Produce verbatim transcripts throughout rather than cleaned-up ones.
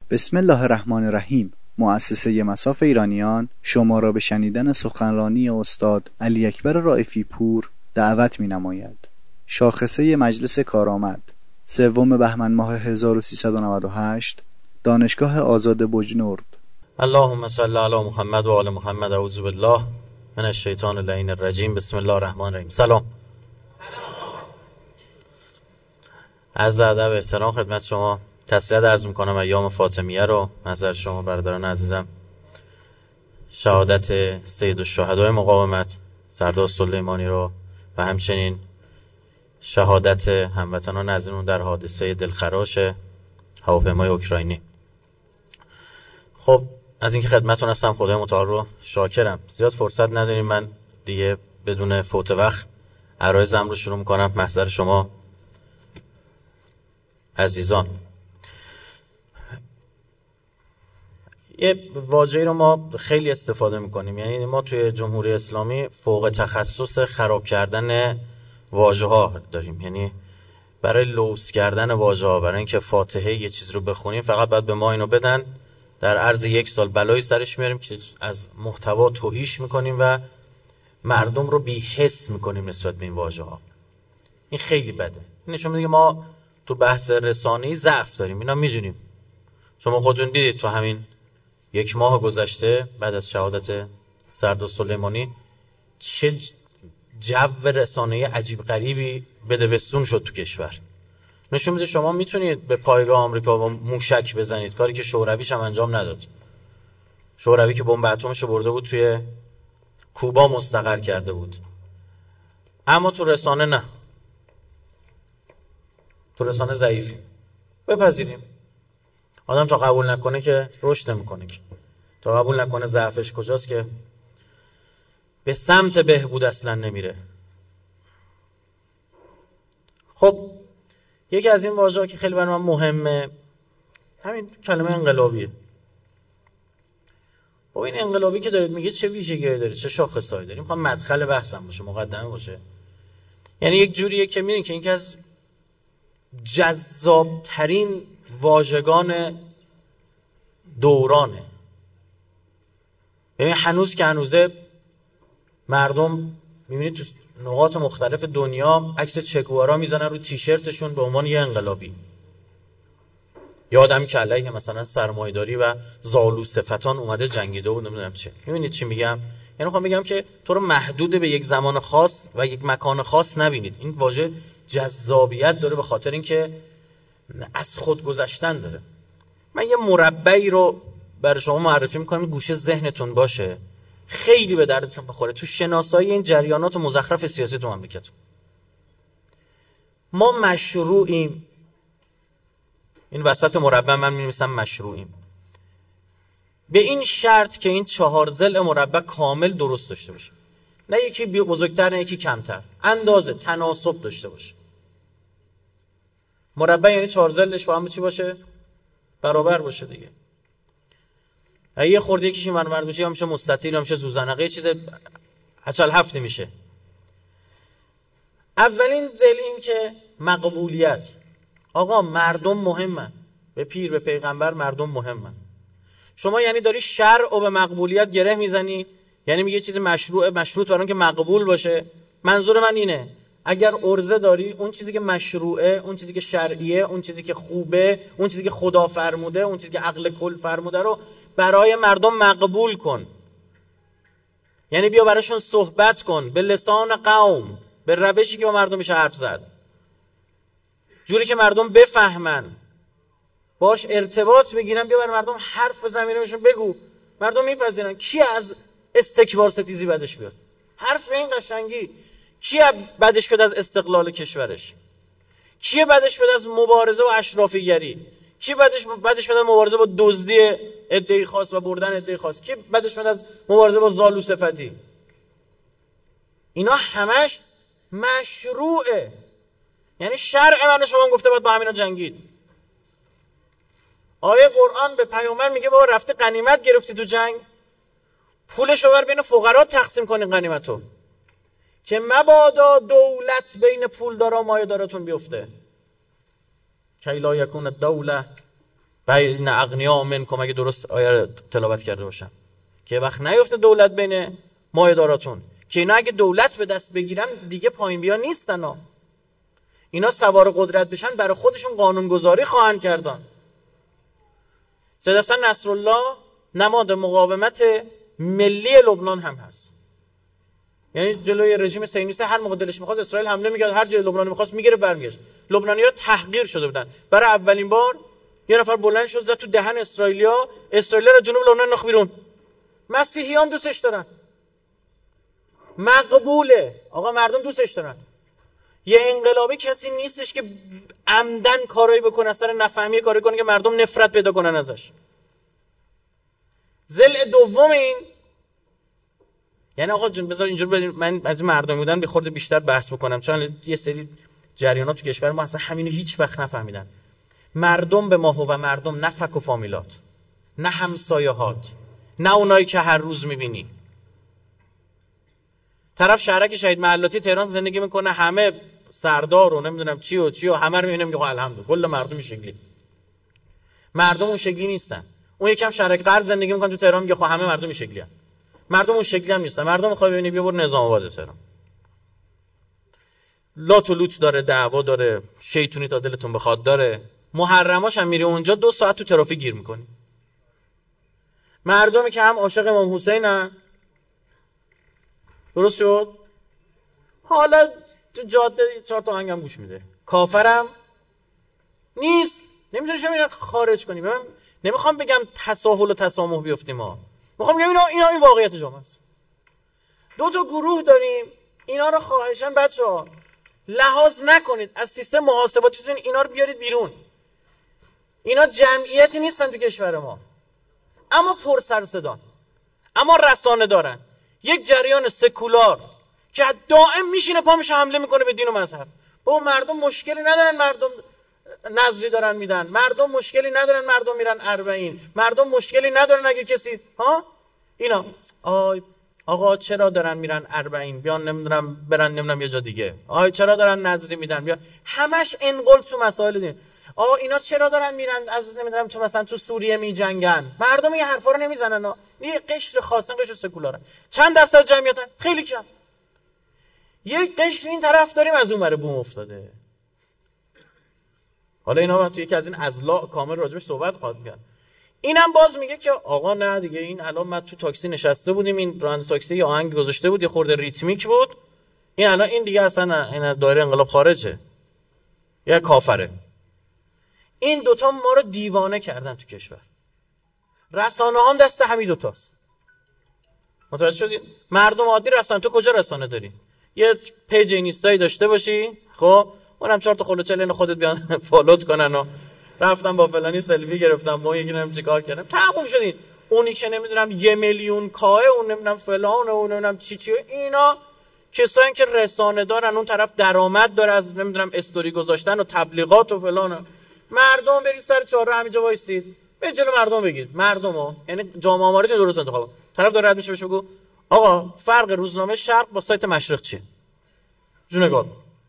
بسم الله الرحمن الرحیم. مؤسسه مصاف ایرانیان شما را به شنیدن سخنرانی استاد علی اکبر رائفی پور دعوت می نماید. شاخصه مجلس کارآمد، سوم بهمن ماه هزار و سیصد و نود و هشت، دانشگاه آزاد بجنورد. اللهم صل علی محمد و آل محمد. اعوذ بالله من الشیطان اللعین الرجیم. بسم الله الرحمن الرحیم. سلام. عرض ادب و احترام خدمت شما. تسلیت عرض میکنم ایام فاطمیه رو نظر شما برادران عزیزم. شهادت سید الشهدای مقاومت سردار سلیمانی رو و همچنین شهادت هموطنان عزیزمون در حادثه دلخراش هواپیمای اوکراینی. خب از اینکه خدمتتون هستم خدای متعال رو شاکرم. زیاد فرصت نداریم، من دیگه بدون فوت وقت عرایزم رو شروع میکنم. محضر شما عزیزان، یه واژه‌ای رو ما خیلی استفاده میکنیم، یعنی ما توی جمهوری اسلامی فوق تخصص خراب کردن واژه‌ها داریم، یعنی برای لوث کردن واژه‌ها، برای اینکه فاتحه یه چیز رو بخونیم فقط باید به ما اینو بدن، در عرض یک سال بلایی سرش میاریم که از محتوا توهیش میکنیم و مردم رو بی‌حس میکنیم نسبت به این واژه‌ها. این خیلی بده. این نشون میده که ما تو بحث رسانه‌ای ضعف داریم، اینا میدونیم. شما خودتون دیدید تو همین یک ماه گذشته بعد از شهادت سردار سلیمانی چه جو رسانه‌ای عجیب غریبی بدبستون شد تو کشور. نشون میده شما میتونید به پایگاه آمریکا با موشک بزنید، کاری که شورویش هم انجام نداد. شوروی که بمب اتمش برده بود توی کوبا مستقر کرده بود، اما تو رسانه نه. تو رسانه ضعیفیم. بپذیریم. آدم تا قبول نکنه که رشد نمیکنه، که تا قبول نکنه ضعفش کجاست که به سمت بهبود اصلا نمیره. خب یکی از این واژه‌ها که خیلی برای من مهمه همین کلمه انقلابیه. خب این انقلابی که دارید میگه چه ویژگی‌هایی داره، چه شاخصهایی داره؟ میخوام مدخل بحثم باشه، مقدمه باشه. یعنی یک جوریه که میگن که این که از جذابترین واژگان دورانه. ببین هنوز که هنوزه مردم میبینید تو نقاط مختلف دنیا عکس چگوارا میزنن رو تیشرتشون به عنوان یه انقلابی. یه آدمی که علیه مثلا سرمایه‌داری و زالو صفتان اومده جنگیده بود، نمیدونم چه. میبینید چی میگم؟ یعنی میخوام بگم که تو رو محدود به یک زمان خاص و یک مکان خاص نبینید. این واژه جذابیت داره به خاطر اینکه از خود گذشتن داره. من یه مربعی رو برای شما معرفی میکنم، گوشه ذهنتون باشه، خیلی به دردتون بخوره تو شناسایی این جریانات مزخرف سیاسی تو مملکت. ما مشروعیم. این وسط مربع من می‌نویسم مشروعیم به این شرط که این چهار ضلع مربع کامل درست داشته باشه، نه یکی بزرگتر نه یکی کمتر، اندازه تناسب داشته باشه. مربع یعنی چهار ضلعش با هم چی باشه؟ برابر باشه دیگه. اگه یه خورده یکیش اینور اونور بشه یا میشه مستطیل یا میشه زوزنقه، یه چیز هچل هفتی میشه. اولین ضلع این که مقبولیت. آقا مردم مهمن، به پیر به پیغمبر مردم مهمن. شما یعنی داری شرع و به مقبولیت گره میزنی، یعنی میگه چیز مشروعه، مشروط برای که مقبول باشه. منظور من اینه اگر عرضه داری، اون چیزی که مشروعه، اون چیزی که شرعیه، اون چیزی که خوبه، اون چیزی که خدا فرموده، اون چیزی که عقل کل فرموده رو برای مردم مقبول کن. یعنی بیا براشون صحبت کن به لسان قوم، به روشی که با مردم میشه حرف زد، جوری که مردم بفهمن، باش ارتباط بگیرن. بیا برای مردم حرف بزن، بهشون بگو، مردم میپذیرن. کی از استکبار ستیزی بدش بیاد؟ حرف به این قشنگی. کی بدش بیاد از استقلال کشورش؟ کی بدش بیاد از مبارزه و اشرافیگری؟ کی بدش بدش بیاد از مبارزه با دزدی عده‌ای خاص و بردن عده‌ای خاص؟ کی بدش بیاد از مبارزه با زالو صفتی؟ اینا همش مشروعه. یعنی شرع من شما گفته باید با همینا جنگید. آیه قرآن به پیامبر میگه بابا رفته غنیمت گرفتی تو جنگ، پولشو بر بین فقرا تقسیم کنین غنیمتو، که مبادا دولت بین پولدارا و مایه‌داراتون بیفته. کی لا یکون الدوله بین اغنیا منکم، اگه درست آیه رو تلاوت کرده باشم، که وقت نیفته دولت بین مایه‌داراتون، که اینا اگه دولت به دست بگیرن دیگه پایین بیا نیستن ها. اینا سوار قدرت بشن برای خودشون قانونگذاری خواهند کردن. سید حسن نصرالله نماد مقاومت ملی لبنان هم هست. یعنی جلوی رژیم صهیونیست هر موقع دلش می‌خواست اسرائیل حمله می‌کرد، هر جای لبنان می‌خواست می‌گیره برمیگشت. لبنانی‌ها تحقیر شده بودن. برای اولین بار یه نفر بلند شد زد تو دهن اسرائیلیا، اسرائیل رو جنوب لبنان نخ بیرون. مسیحیان دوستش دارن. مقبوله. آقا مردم دوستش دارن. یه انقلابی کسی نیستش که عمدن کارایی بکنه، اصلا نفهمی کاری کنه که مردم نفرت پیدا کنن ازش. ضلع دوم این، یعنی آقا جون بذار اینجور بدیم، من از مردم بودن به خورده بیشتر بحث بکنم، چون یه سری جریانات تو کشور ما اصلا همینو هیچ وقت نفهمیدن. مردم به ما و مردم نه فک و فامیلات، نه همسایه‌هات، نه اونایی که هر روز میبینی. طرف شهرک شهید محلاتی تهران زندگی میکنه، همه سردار و نمیدونم چی و چی و همه رو میبینه میگه الحمدلله کل مردم این شکلی. مردم اون شکلی نیستن. اون یکم شهرک غرب زندگی میکنه تو تهران میگه خب همه مردم این شکلی ان. مردم اون شکلی هم نیستن. مردم میخواد ببینی بیا برو نظام آباد تهران. لات و لوت داره، دعوا داره، شیطونی تا دلتون بخواد داره. محرماش هم میری اونجا دو ساعت تو ترافیک گیر میکنی. مردمی که هم عاشق امام حسینن، درست شد، حالا تو جاده چهار تا آهنگم گوش میده، کافرم نیست، نمیتونی شما خارج کنی. من نمیخوام بگم تساهل و تسامح بیفتیم، ما میخوام بگم اینا اینا این واقعیت جامعه است. دو تا گروه داریم، اینا رو خواهشاً بچه‌ها لحاظ نکنید، از سیستم محاسباتیتون اینا رو بیارید بیرون. اینا جمعیتی نیستن تو کشور ما، اما پر سر و صدان، اما رسانه دارن. یک جریان سکولار که دائم میشینه پا میشه حمله میکنه به دین و مذهب. با مردم مشکلی ندارن، مردم نظری دارن میدن، مردم مشکلی ندارن، مردم میرن اربعین، مردم مشکلی ندارن اگه کسی ها اینا آی آقا چرا دارن میرن اربعین، بیان نمیدونم برن نمیدونم یه جا دیگه، آی چرا دارن نظری میدن، بیا همش انقل تو مسائل دین. آقا اینا چرا دارن میرن از نمیدونم تو مثلا تو سوریه میجنگن، مردم این حرفا رو نمیزنن ها. یه قشر خاصن، قشر سکولارن. چند درصد جمعیتن؟ خیلی کم. یک قشر این طرف داریم از اون ور بوم افتاده. حالا اینا من تو یکی از این اضلاع کامل راجبش صحبت خواهد کرد. اینم باز میگه که آقا نه دیگه، این الان ما تو تاکسی نشسته بودیم، این راننده تاکسی یه آهنگ گذاشته بود، یه خورده ریتمیک بود، این الان این دیگه اصلا این از دایره انقلاب خارجه یا کافره. این دوتا ما رو دیوانه کردن تو کشور. رسانه هم دست همین دوتاست. متوجه شدید؟ مردم عادی رسانه، تو کجا رسانه داری؟ یه پیج اینستایی داشته باشی، خب اونم چهار تا خلوچل اینو خودت بیان فالوت کنن و رفتم با فلانی سلفی گرفتم، ما یکی نمیدونم چیکار کردم، تموم شدین. اونی که نمیدونم یه میلیون کاه، اون نمیدونم فلان، اون نمیدونم چی چی، اینا کسایی که رسانه دارن، اون طرف درآمد داره از نمیدونم استوری گذاشتن و تبلیغات و فلان. مردم برید سر چهارراه همینجا وایسید، به جلو مردم بگید، مردمو یعنی جامعه آماری درست انتخاب. طرف داره رد میشه بهش بگو آقا فرق روزنامه شرق با سایت مشرق چیه؟ جونگاد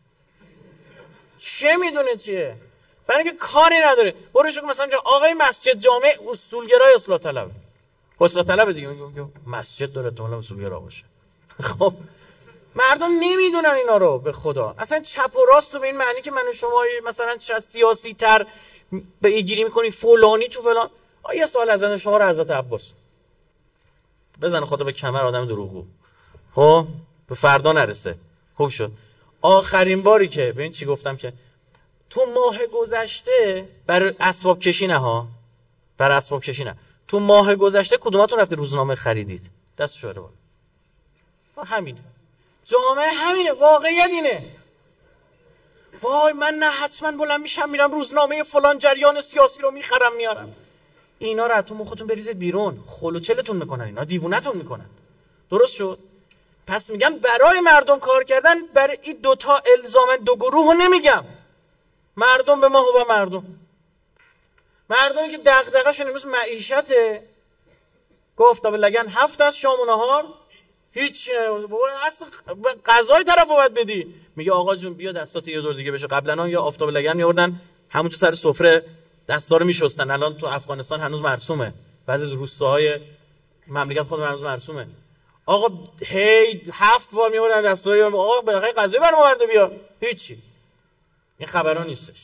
چه میدونه چیه؟ برای اینکه کاری نداره. برو شو مثلا آقای مسجد جامع اصولگرای اصلاح طلب، اصلاح طلب دیگه میگه مسجد داره تو اصولگرا باشه. خب مردم نمیدونن اینا رو، به خدا. اصلا چپ و راست رو به این معنی که من و شما مثلا سیاسی تر به ایگیری میکنی فلانی تو فلان. یه سوال از شما رو حضرت عباس بزن خدا به کمر آدم دروغگو، خب به فردا نرسه. خوب شد آخرین باری که ببین چی گفتم، که تو ماه گذشته برای اسباب کشی نه ها، برای اسباب کشی نه، تو ماه گذشته کدوماتون رفته روزنامه خریدید؟ دست شوره بالا. همینه جامعه، همینه، واقعیت اینه. وای من نه حتما بلند میشم میرم روزنامه فلان جریان سیاسی رو میخرم میارم. اینا رو تو مختون بریزید بیرون، خلوچلتون میکنن، اینا دیوونتون میکنن. درست شد؟ پس میگم برای مردم کار کردن، برای این دوتا الزام دو گروه رو نمیگم، مردم به ما و مردم. مردمی که دغدغه شون امروز معیشته، گفت تا به لگن هفت از شام و نهار هیچ اصلا غذای طرفو باید بدی. میگه آقا جون بیا دستات یه دور دیگه بشه. قبلا یا آفتاب لگن میوردن همون تو سر سفره دستا رو میشستن. الان تو افغانستان هنوز مرسومه، بعضی از روستاهای مملکت خود هنوز مرسومه. آقا هی هفت بار میوردن دستوری، آقا بالاخره قضیه برام آورده بیا، هیچی. این خبرا نیستش.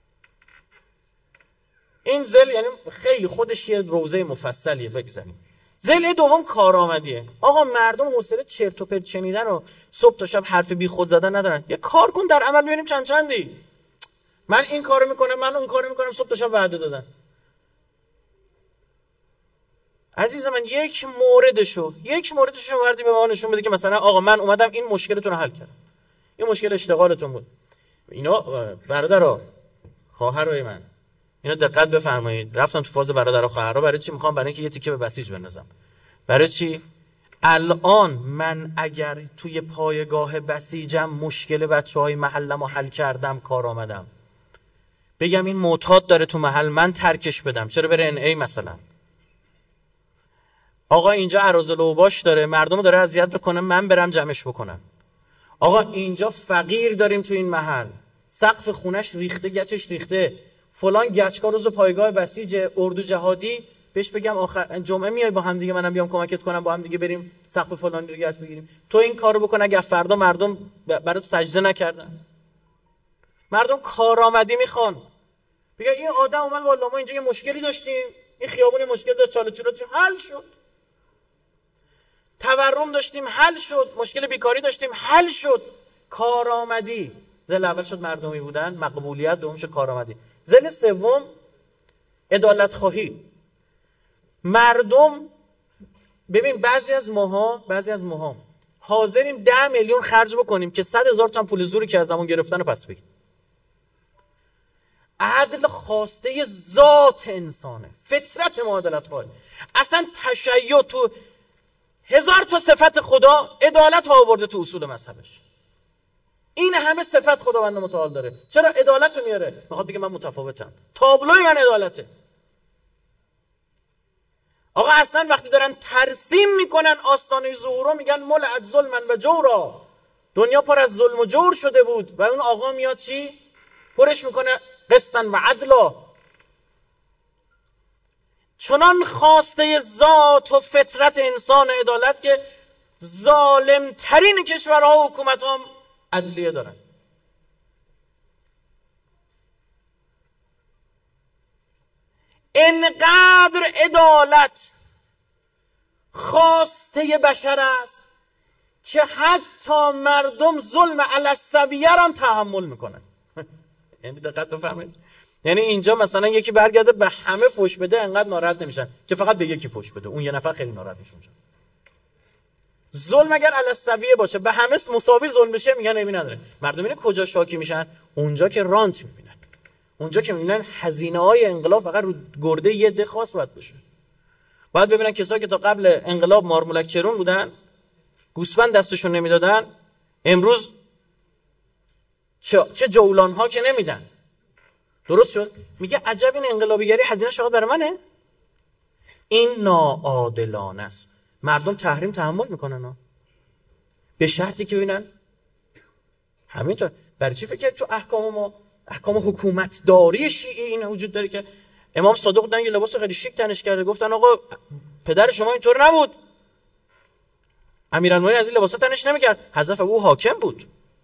این ذل یعنی خیلی خودش یه روزه مفصلیه بگذاریم. ذل دوم کارآمدیه. آقا مردم حوصله چرت و پرت شنیدن و صبح تا شب حرف بی خود زدن ندارن. یه کار کن در عمل ببینیم چند چندی. من این کارو میکنم، من اون کارو میکنم، صبح تا شب وعده دادن. عزیز من یک موردشو یک موردشو وردی به ما نشون بده که مثلا آقا من اومدم این مشکلتون رو حل کردم. این مشکل اشتغالتون بود. اینا برادرها، خواهرای من، اینا دقت بفرمایید. رفتم تو فاز برادرها خواهرها. برای چی میخوام؟ برای اینکه یه تیکه به بسیج بندازم. برای چی؟ الان من اگر توی پایگاه بسیجم مشکل بچهای محلمو حل کردم، کار آمدم، بگم این معتاد داره تو محل، من ترکش بدم، چرا بره ان ای مثلا؟ آقا اینجا اراذل اوباش داره، مردمو داره اذیت بکنه، من برم جمعش بکنم. آقا اینجا فقیر داریم تو این محل، سقف خونش ریخته، گچش ریخته، فلان گچکا روز پایگاه بسیج اردو جهادی، بهش بگم آخر جمعه میای با هم دیگه، منم بیام کمکت کنم، با هم دیگه بریم سقف فلانی رو گچ بگیریم. تو این کارو بکن، اگه فردا مردم برات سجده نکردن. مردم کارآمدی میخوان. بگه این آدم اومد والله ما اینجا یه مشکلی داشتیم، این خیابون مشکل داشت، چاله چوره حل شد. تورم داشتیم حل شد، مشکل بیکاری داشتیم حل شد. کارآمدی. ذل اول شد مردمی بودن، مقبولیت دوم شد کارآمدی. ذل سوم عدالت خواهی. مردم ببین بعضی از ماها بعضی از ماها حاضریم ده میلیون خرج بکنیم که صد هزار تا پول زوری که از زمان گرفتن رو پس بگیریم. عدل خواسته ذات انسانه، فطرت معادلت خواهی. اصلا تشیع تو هزار تا صفت خدا عدالت ها آورده تو اصول مذهبش. این همه صفت خداوند متعال داره، چرا عدالت رو میاره؟ میخواد بگه من متفاوتم، تابلوی من عدالته. آقا اصلا وقتی دارن ترسیم میکنن آستانه ظهور رو، میگن ملعت ظلمن و جورا، دنیا پر از ظلم و جور شده بود، و اون آقا میاد چی؟ پرش میکنه قسطن و عدلا. چنان خواسته ذات و فطرت انسان عدالت که ظالم ترین کشورها و حکومت هم عدلیه دارن. انقدر عدالت خواسته بشر است که حتی مردم ظلم علی السویه هم تحمل میکنن. یعنی دقت بفرمایید، یعنی اینجا مثلا یکی برگرده به همه فوش بده، انقدر ناراحت نمیشن که فقط به یکی فوش بده، اون یه نفر خیلی ناراحت میشه. ظلم اگر علی السویه باشه، به همه مساوی ظلم بشه، میگن نمی نداره. مردم اینه کجا شاکی میشن؟ اونجا که رانت میبینن، اونجا که میبینن هزینه های انقلاب فقط رو گرده یه ده خاص باید بشه. باید ببینن کسایی که تا قبل انقلاب مارمولک چرون بودن، گوسفند دستشون نمیدادن، امروز چه, چه جولان ها که نمیدن. درست شد؟ میگه عجب این انقلابیگری هزینه‌اش فقط برای منه؟ این ناعادلانه است. مردم تحریم تحمل میکنن ها، به شرطی که ببینن همینطور. برای چی فکر تو احکام ما، احکام حکومت داری شیعی این وجود داره که امام صادق بودن یه لباس خیلی شیک تنش کرده، گفتن آقا پدر شما اینطور نبود، امیرالمومنین از این لباس تنش نمیکرد، حضرت او حاکم بود.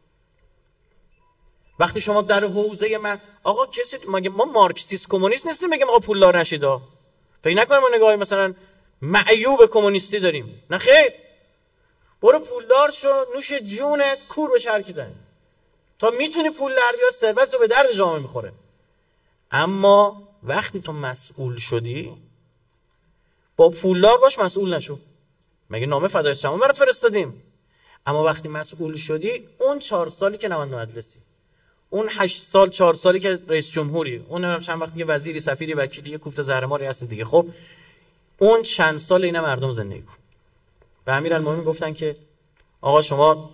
وقتی شما در حوزه من آقا کسی مگه ما مارکسیست کمونیست نیستیم بگیم آقا پولدار نشید؟ فکر نکنم ما نگاهی مثلا معیوب کمونیستی داریم، نه خیر. برو پولدار شو، نوش جونت، کور به شرکی داری تا میتونی پول در بیار، ثروت رو به درد جامعه میخوره. اما وقتی تو مسئول شدی، با پولدار باش، مسئول نشو. مگه نامه فدای شما برات فرستادیم؟ اما وقتی مسئول شدی، اون چهار سالی که نماینده مجلسی، اون هشت سال چهار سالی که رئیس جمهوری، اون هم چند وقتی که وزیری، سفیری، وکیلی، یه کوفت زهرماری هست دیگه، خب اون چند سال اینا مردم زندگی کن. به امیرالمومنین گفتن که آقا شما،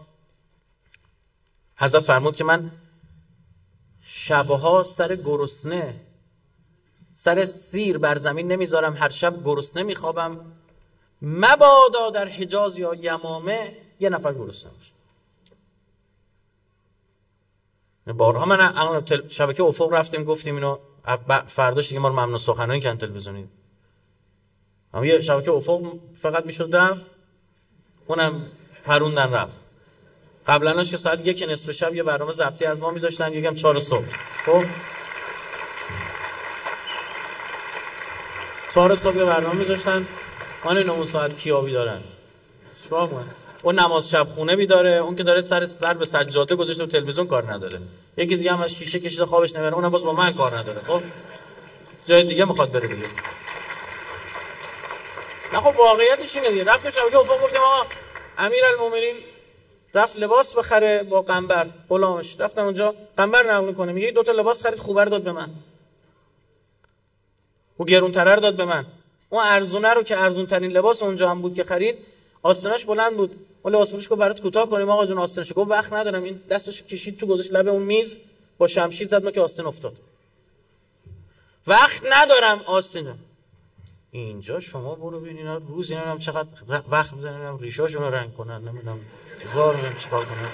حضرت فرمود که من شبها سر گرسنه، سر سیر بر زمین نمیذارم، هر شب گرسنه میخوابم، مبادا در حجاز یا یمامه یه نفر گرسنه باشه. بارها من شبکه افق رفتیم گفتیم اینو فرداش دیگه ما رو ممنوع سخنرانی کردن تلویزیونی. اما یه شبکه افق فقط میشد رفت، اونم پروندن رفت. قبلناش که ساعت یک نصف شب یه برنامه ضبطی از ما میذاشتن، یکم چهار صبح. خب چهار صبح یه برنامه میذاشتن، آن نه ساعت کیابی دارن. چیکار کنه؟ اون نماز شب خونه بیداره، اون که داره سر سر به سجاده گذاشته و تلویزیون کار نداره. یکی دیگه هم از شیشه کشیده خوابش نمیبره، اونم باز با من کار نداره. خب جای دیگه میخواد بره دیگه. نه خب واقعیتش اینه دیگه. رفتیم شبکه افق گفتیم آقا امیرالمومنین رفت لباس بخره با قنبر غلامش، رفتن اونجا قنبر نقل کنه، میگه دو تا لباس خرید، خوبه رو داد به من، او گرونتره رو داد به من. اون ارزونه رو که ارزون ترین لباس اونجا هم بود که خرید، آستینش بلند بود، اون لباس فروش گفت برات کوتاه کنیم آقا جون آستینش. گفت وقت ندارم. این دستش کشید تو گذاشت لب اون میز، با شمشیر زد ما که آستین افتاد. وقت ندارم آستین. اینجا شما برو ببین اینا روزی نمیدونم چقدر وقت می‌ذارن ریشاشون رو رنگ کنن، نمیدونم هزار نمیدونم چیکار کنن.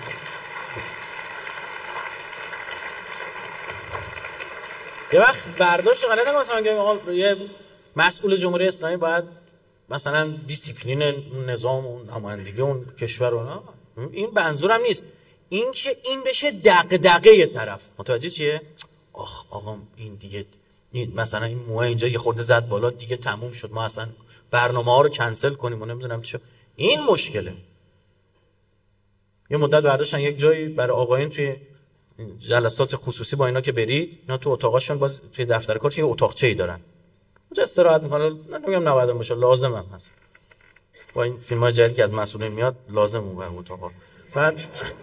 یه وقت برداشت غلط نکنم مثلا میگم آقا یه مسئول جمهوری اسلامی باید مثلا دیسیپلین نظام اون نمایندگی اون کشور رو، نه این منظورم نیست. این که این بشه دغدغه طرف، متوجه چیه؟ آخ آقا این دیگه این مثلا این موه اینجا یه خورده زد بالا دیگه تموم شد، ما اصلا برنامه ها رو کنسل کنیم و نمیدونم چه. این مشکله. یه مدت برداشتن یک جایی برای آقایون توی جلسات خصوصی با اینا که برید، اینا تو اتاقاشون باز توی دفتر کارش یه اتاقچه‌ای دارن، اونجا استراحت میکنه. نمیگم نباید باشه، لازم هم هست. با این فیلم‌های جدیدی که از مسئولین میاد لازم اون بر اتاقا. بعد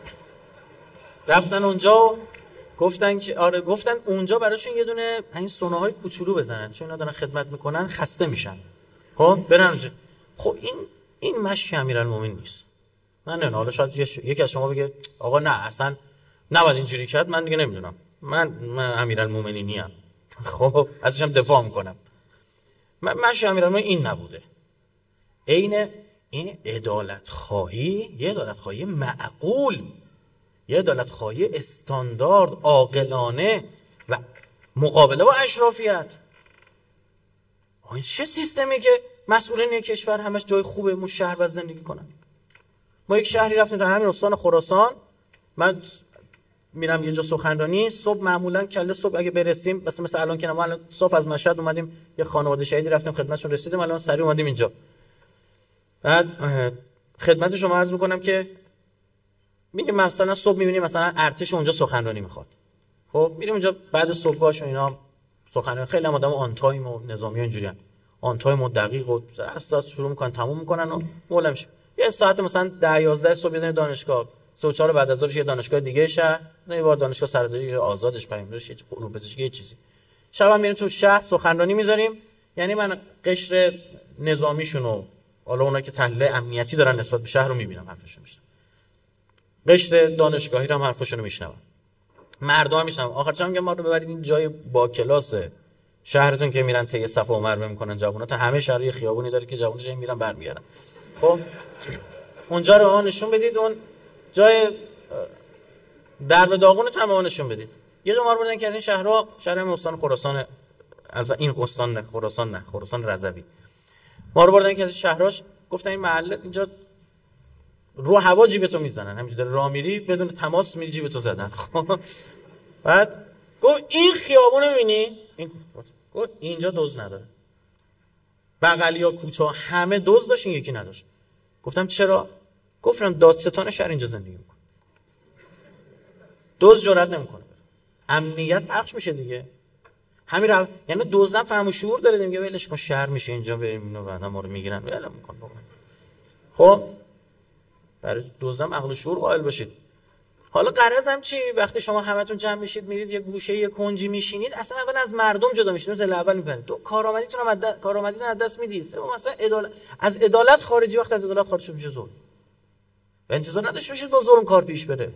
رفتن اونجا و گفتن که آره گفتن اونجا براشون یه دونه این سوناهای کوچولو بزنن، چون اینا دارن خدمت میکنن خسته میشن. خب برن اونجا. خب این این مشی امیرالمومنین نیست. من نه حالا شاید یکی از شما بگه آقا نه اصلا نباید اینجوری کرد، من دیگه نمیدونم، من, من امیرالمومنینی ام. خب ازشم دفاع میکنم. من مشی امیرالمومنین این نبوده. عین این عدالت خواهی، یه عدالت خواهی معقول، یه عدالت خواهی استاندارد عاقلانه و مقابله با اشرافیت. این چه سیستمی که مسئولین یک کشور همش جای خوبه مون شهر باید زندگی کنن؟ ما یک شهری رفتیم در همین استان خراسان، من میرم یه جا سخنرانی صبح، معمولا کله صبح اگه برسیم مثلا مثلا الان که ما الان صبح از مشهد اومدیم یه خانواده شهیدی رفتیم خدمتشون رسیدیم، الان سریع اومدیم اینجا. بعد خدمت شما عرض میکنم که میگیم مثلا صبح میبینیم مثلا ارتش اونجا سخنرانی میخواد. خب میریم اونجا بعد صبحگاهش و اینا سخنرانی، خیلی هم آدم آن تایم و نظامی ها اینجوریان، آن تایم و دقیق و اساس شروع میکنن تموم میکنن و مولا میشه. یه ساعت مثلا ده یازده صبح یه دانشگاه، سه و چهار بعد از ظهرش یه دانشگاه دیگه شهر، یه بار دانشگاه سراسری آزادش پیامبرش یه علوم پزشکی یه چیزی. شب هم میریم تو شهر سخنرانی میذاریم. یعنی من قشر نظامیشونو، حالا اونایی که تحلیل امنیتی دارن نسبت به شهر رو میبینم، حرفشون میشنم. قشر دانشگاهی رو هم حرفشون رو میشنم. مردم هم میشنم. آخر چند میگم ما رو ببرید این جای با کلاس شهرتون که میرن طی صفا و مروه میکنن جوونا، تا همه شهر یه خیابونی داره که جوونا جای میرن برمیگردن. خب اونجا رو ما نشون بدید، اون جای درب داغونتون هم نشون بدید. یه جا ما رو بردن که از این شهرها، شهر هم استان خراسان، البته این استان نه خراسان نه خراسان رضوی، ما رو بردن که از این شهرهاش گفتن این محله اینجا رو هوا جیبتو میزنن، همینجوری راه میری بدون تماس میری جیبتو زدن. خب بعد گفت این خیابون میبینی؟ این گفت اینجا دوز نداره. بغلیا کوچه همه دوز داشت، این یکی نداشت. گفتم چرا؟ گفتم دادستان شهر اینجا زندگی میکنه، دوز جرئت نمیکنه، امنیت پخش میشه دیگه. همین رو یعنی دوزن فهم و شعور داره، میگه ولش کن شهر میشه اینجا بریم اینو بعدا ما رو میگیرن ول میکنه. خب برای دوزن عقل و شعور قائل باشید. حالا غرضم چی؟ وقتی شما همتون جمع میشید میرید یه گوشه یه کنجی میشینید، اصلا اول از مردم جدا میشید، مثلا اول میبرید تو کارآمدیتون هم از کارآمدیتون از دست میدید. مثلا عدالت از عدالت خارجی، وقت از عدالت خارج میشه ظلم. و انتظار نداشته باشید با ظلم کار پیش بره.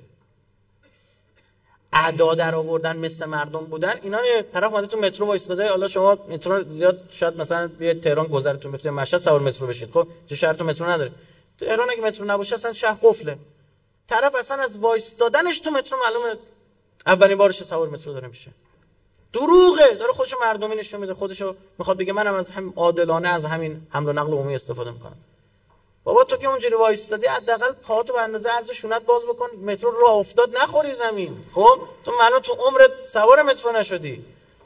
ادا در آوردن مثل مردم بودن، اینا یه طرف اومده تو مترو وایساده، حالا شما مترو زیاد شاید مثلا یه تهران گذرتون بفته مشهد سوار مترو بشید، خب چه شهرتون مترو نداره. تهران اگه مترو نباشه اصلا شهر قفله. طرف اصلا از وایسادنش تو مترو معلومه اولین بارش سوار مترو داره میشه. دروغه، داره خودشو مردمی نشون میده، خودشو میخواد بگه منم از همین عادلانه از همین حمل و نقل عمومی استفاده میکنم. بابا تو که اونجوری وایستادی حداقل پاتو به اندازه عرض شونت باز بکن، مترو رو افتاد نخوری زمین. خب تو معلوم تو عمرت سوار مترو نشدی.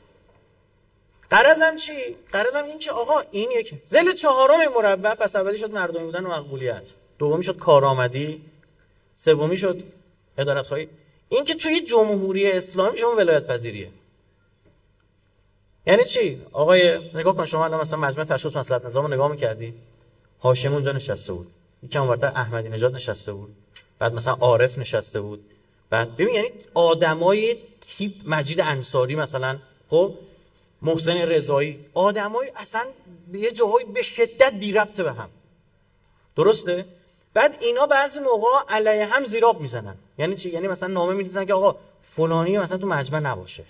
غرضم چی؟ غرضم این که آقا این یک ذل چهارم مربع، پس اولی شد مردمی بودن و مقبولیت، دومی شد کارآمدی، سومی شد عدالت خواهی. این که توی جمهوری اسلامی شما ولایت پذیریه. یعنی چی؟ آقای نگاه کن شما الان مثلا مجمع تشخیص مصلحت نظام رو نگاه می‌کردی، هاشم اونجا نشسته بود، یکم اونورتر احمدی نژاد نشسته بود، بعد مثلا عارف نشسته بود، بعد ببین یعنی آدمای تیپ مجید انصاری مثلا، خب محسن رضایی، آدمای اصلا یه جاهایی به شدت بی ربط به هم. درسته؟ بعد اینا بعضی موقع علیه هم زیراب میزنن. یعنی چی؟ یعنی مثلا نامه می‌نویسن که آقا فلانی مثلا تو مجمع نباشه.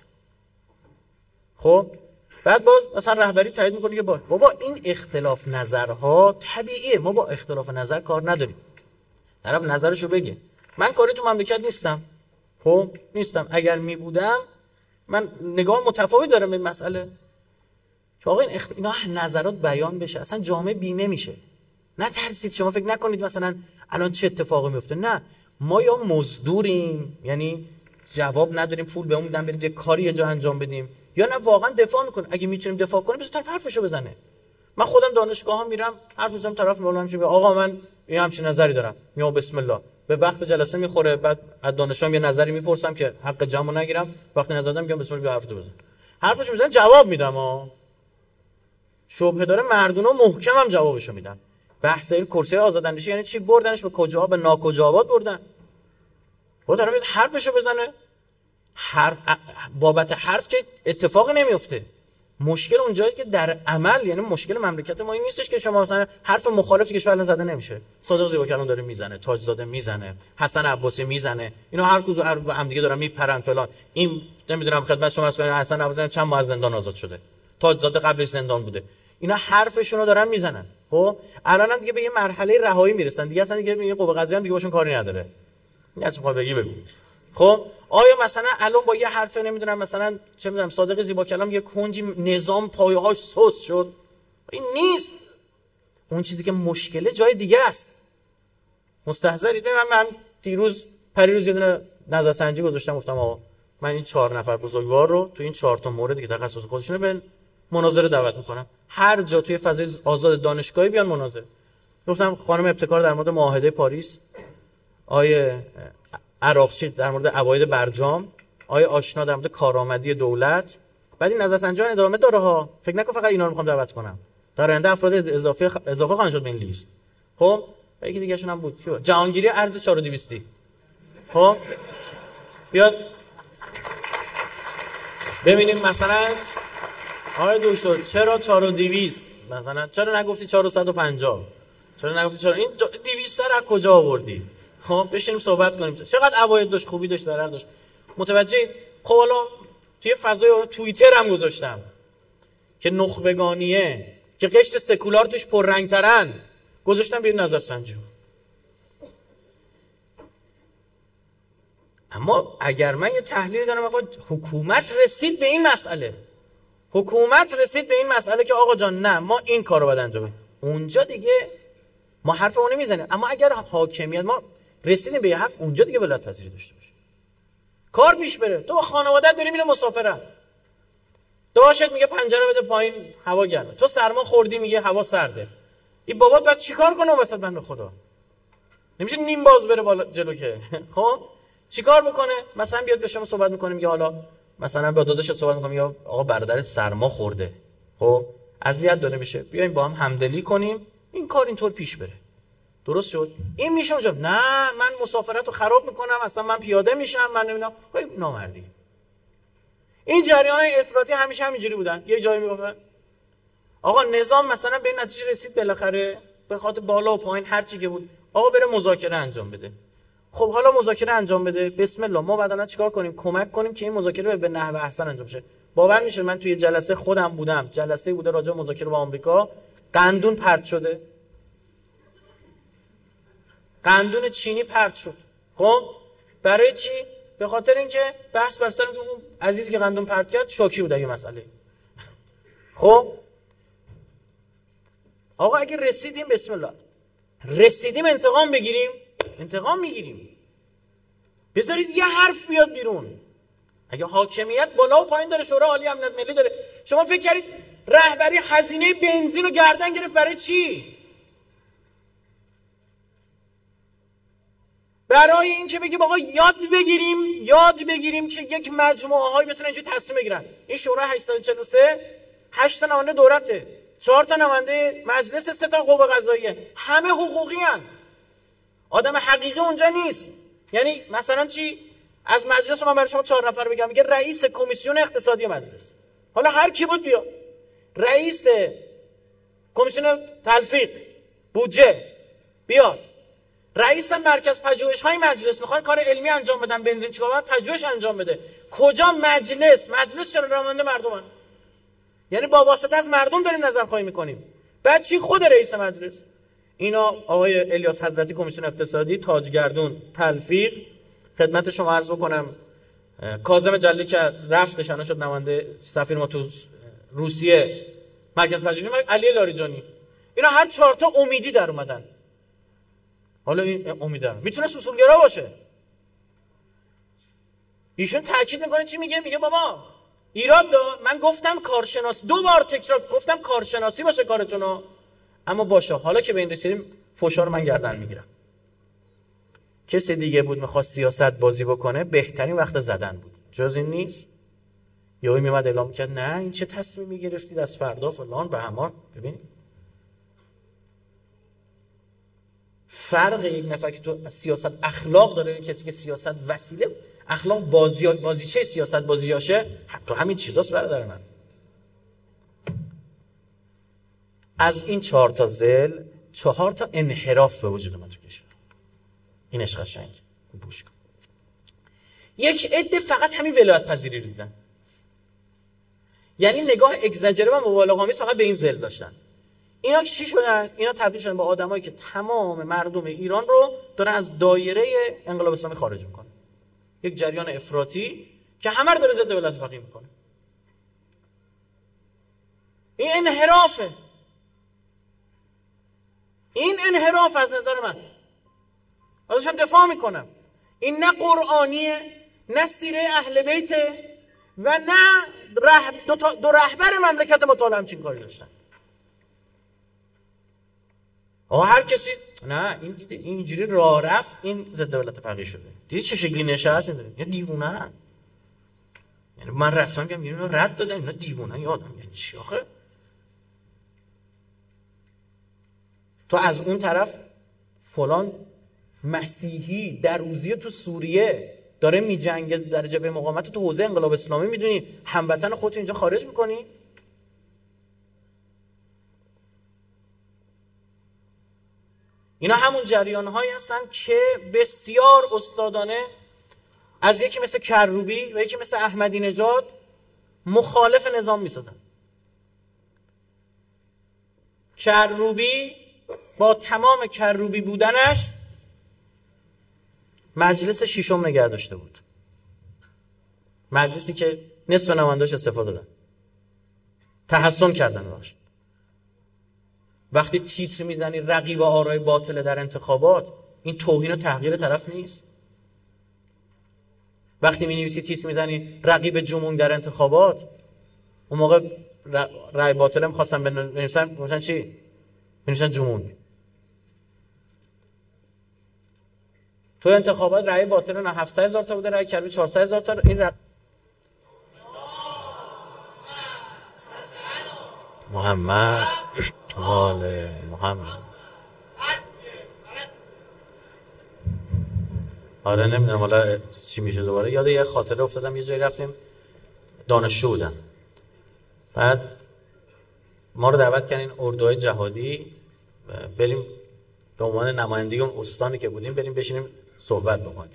خب بعد باز مثلا رهبری تایید میکنه که بابا این اختلاف نظرها طبیعیه، ما با اختلاف نظر کار نداریم. طرف نظرشو بگه. من کاری تو مملکت نیستم. خب نیستم. اگر می بودم من نگاه متفاوت دارم به مسئله. که آقا این اخت... اینا نظرات بیان بشه، اصلا جامعه بیمه میشه. نه ترسید، شما فکر نکنید مثلا الان چه اتفاقی میفته. نه، ما یا مزدوریم، یعنی جواب نداریم، پول بهمون میدن بریم یه کاری یه جا انجام بدیم، یا نه واقعا دفاع میکنه. اگه میتونیم دفاع کنیم بذار طرف حرفشو بزنه. من خودم دانشگاه ها میرم حرف میزنم، طرف مولانا میشه آقا من این همچین نظری دارم، میام بسم الله به وقت جلسه میخوره، بعد از دانشجوام یه نظری میپرسم که حق جمعو نگیرم، وقتی نظر دادم میگم بسم الله بیا حرفتو بزن. حرفشو میزنه جواب میدم ها. شبهه داره مردونا محکمم جوابشو میدم. بحث این کرسی آزاداندیشی یعنی چی؟ بردنش به کجاها؟ به ناکجاوات بردن. با طرف حرفشو بزنه، حرف بابت حرف که اتفاقی نمیفته. مشکل اونجایی که در عمل، یعنی مشکل مملکت ما این نیستش که شما مثلا حرف مخالف کشور الان زده نمیشه. صادق زیباکلام داره میزنه، تاجزاده میزنه، حسن عباسی میزنه، اینا هر کدوم با هم دیگه دارن میپرن فلان. این نمیدونم خدمت شما اسم حسن عباسی چند ماه از زندان آزاد شده، تاجزاده قبلش زندان بوده. اینا حرفشون رو دارن میزنن. خب الان دیگه به یه مرحله رهایی میرسن دیگه، اصلا دیگه میگه قوه قضاییه هم دیگه باشون کاری نداره. نه چه بگی بگو. خب آیا مثلا الان با یه حرف نمیدونم مثلا چه میدونم صادق زیباکلام یه کنجی نظام پایه‌هاش سوس شد؟ این نیست. اون چیزی که مشکله جای دیگه است. مستحضرید؟ من من دیروز پریروز یه دونه نظرسنجی گذاشتم، گفتم آقا من این چهار نفر بزرگوار رو تو این چهار تا موردی که تخصص خودشونه به مناظره دعوت میکنم، هر جا توی فضای آزاد دانشگاهی بیان مناظره. گفتم خانم ابتکار در مورد معاهده پاریس، آیه عراقچی در مورد عواید برجام، آیه آشنا در مورد کارآمدی دولت. بعد این نظرسنجی ادامه داره ها، فکر نکن فقط اینا رو میخوام دعوت کنم، در آینده افراد اضافه خ... اضافه خواهند شد به این لیست. خب یکی دیگه شون هم بود که جهانگیری ارز چهار و دویست. خب بیاد ببینیم مثلا آقای دکتر چرا چهار و دویست، مثلا چرا نگفتی چهار و صد و پنجاه، چرا نگفتی چرا این دویست را کجا آوردی؟ خب بشینیم صحبت کنیم چقدر عواید داشت، خوبی داشت، ضرر داشت. متوجه؟ خب حالا توی فضای توییتر هم گذاشتم که نخبگانیه، که قشر سکولار توش پررنگ‌ترن، گذاشتم بیرون نظرسنجی. اما اگر من یه تحلیل دارم آقا حکومت رسید به این مسئله، حکومت رسید به این مسئله که آقا جان نه ما این کارو باید انجام بدیم، اونجا دیگه ما حرفمون نمیزنیم. اما اگر حاکمیت ما رسیدیم به یه حرف، اونجا دیگه ولایت پذیری داشته باشه، کار پیش بره. تو با خانواده‌ات داری میره مسافرت، داشت میگه پنجره بده پایین هوا گرمه، تو سرما خوردی میگه هوا سرده، این بابات بعد چیکار کنه وسط بنده خدا؟ نمیشه نیم باز بره بالا جلو که. خب چیکار بکنه؟ مثلا بیاد به شما صحبت میکنه میگه حالا مثلا با داداشت صحبت میکنه یا آقا برادرت سرما خورده، خب اذیت داره میشه، بیایم با هم همدلی کنیم این کار اینطور پیش بره. درست شد؟ این میشه اونجا نه من مسافرت رو خراب میکنم، اصلا من پیاده میشم، من نمیدونم. خب نامردی. این جریان افراطی همیشه همینجوری بودن. یه جایی میگفتن آقا نظام مثلا به این نتیجه رسید بالاخره به خاطر بالا و پایین هر چی که بود آقا بره مذاکره انجام بده. خب حالا مذاکره انجام بده، بسم الله، ما بعداً چیکار کنیم؟ کمک کنیم که این مذاکره به نحو احسن انجام شه. باور میشه من توی جلسه خودم بودم، جلسه بوده راجع به مذاکره با آمریکا، قندون پرت شده، قندون چینی پرت شد. خب برای چی؟ به خاطر اینکه بحث بر سر اون عزیزی که قندون پرت کرد شوکی بود این مسئله. خب آقا اگه رسیدیم بسم الله رسیدیم انتقام بگیریم، انتقام میگیریم. بذارید یه حرف بیاد بیرون. اگه حاکمیت بالا و پایین داره، شورای عالی امنیت ملی داره، شما فکر کردید رهبری هزینه بنزین رو گردن گرفت برای چی؟ برای این که بگیم آقا یاد بگیریم یاد بگیریم که یک مجموعه هایی بتونن اینجوری تصمیم بگیرن. این شورای هشتصد و چهل و سه هشت تا نماینده دولته، چهار تا نماینده مجلس، سه تا قوه قضاییه، همه حقوقی هن. آدم حقیقی اونجا نیست. یعنی مثلا چی؟ از مجلس من برای شما چهار نفر بگم، میگه رئیس کمیسیون اقتصادی مجلس، حالا هر کی بود بیا، رئیس کمیسیون تلفیق بودجه بیاد، رئیس مرکز پژوهش‌های مجلس، میخوان کار علمی انجام بدن، بنزین چیکار پژوهش انجام بده، کجا مجلس مجلس چرا نماینده مردمن؟ یعنی با واسطه از مردم داریم نظر خواهی میکنیم. بعد چی؟ خود رئیس مجلس. اینا آقای الیاس حضرتی کمیسیون اقتصادی، تاجگردون تلفیق، خدمت شما عرض بکنم کاظم جلی که رفت نشانه شد نماینده سفیر ما تو روسیه مرکز پژوهش، علی لاریجانی، اینا هر چهار تا امیدی در اومدن. حالا این امیدم میتونه اصولگرا باشه. ایشون تاکید میکنه چی میگه؟ میگه بابا ایراد دار، من گفتم کارشناس، دو بار تکرار گفتم کارشناسی باشه کارتونو، اما باشه حالا که به این رسیدیم فوشا رو من گردن میگیرم. کسی دیگه بود میخواست سیاست بازی بکنه، بهترین وقت زدن بود، جز این نیست. یهو میومد اعلام میکرد نه این چه تصمیمی گرفتید از فردا فلان به همان. ببینید فرق یک نفر که تو سیاست اخلاق داره، کسی که سیاست وسیله اخلاق بازی بازیچه سیاست بازیاشه، تو همین چیزاست برادر من. از این چهار تا ذل چهار تا انحراف به وجود اومد تو کشور. این عشق قشنگ بوش کن. یک عده فقط همین ولایت پذیری رو دیدن، یعنی نگاه اگزاجره و مبالغه‌آمیز فقط به این ذل داشتن. اینا چی شدن؟ اینا تبدیل شدن به آدمایی که تمام مردم ایران رو دارن از دایره انقلاب اسلامی خارج میکنه. یک جریان افراطی که همه رو داره ضد دولت فقیه میکنه. این انحرافه. این انحراف از نظر من ازشم دفاع میکنم. این نه قرآنیه، نه سیره اهل بیته و نه رهب دو, دو رهبر مملکت مطالعه همچین کاری داشتن. آه هر کسی نه این دیده اینجوری راه رفت این ضد دولت فقیه شده. دیدی چه شکلی نشست این یا دیوونه. یعنی من رسما میگم اینا رد دادن، اینا دیوونه یادم یعنی چی آخه؟ تو از اون طرف فلان مسیحی دروزی تو سوریه داره میجنگه در جبهه مقاومت تو حوزه انقلاب اسلامی، میدونی هموطن خودت اینجا خارج میکنی؟ اینا همون جریان‌هایی هستن که بسیار استادانه از یکی مثل کروبی و یکی مثل احمدی نژاد مخالف نظام میسازن. کروبی با تمام کروبی بودنش مجلس ششم نگه داشته بود، مجلسی که نصف نماینداش استفاده دادن، تحسن کردن باش. وقتی تیتر میزنی رقیب آرای باطل در انتخابات، این توهین و تحقیر طرف نیست؟ وقتی می‌نویسی تیتر میزنی رقیب جمهور در انتخابات، اون موقع رای باطل هم خواستن بنویسن مثلا چی؟ بنویسن جمهور. تو انتخابات رای باطل نه هفتصد هزار تا بوده، رای کروبی چهارصد هزار تا. این رق... محمد وال محمد آره نمیدونم حالا چی میشه. دوباره یاد یه خاطره افتادم. یه جایی رفتیم دانشجو بودم، بعد ما رو دعوت کردین اردوهای جهادی بریم به عنوان نمایندگی اون استانی که بودیم بریم بشینیم صحبت بکنیم.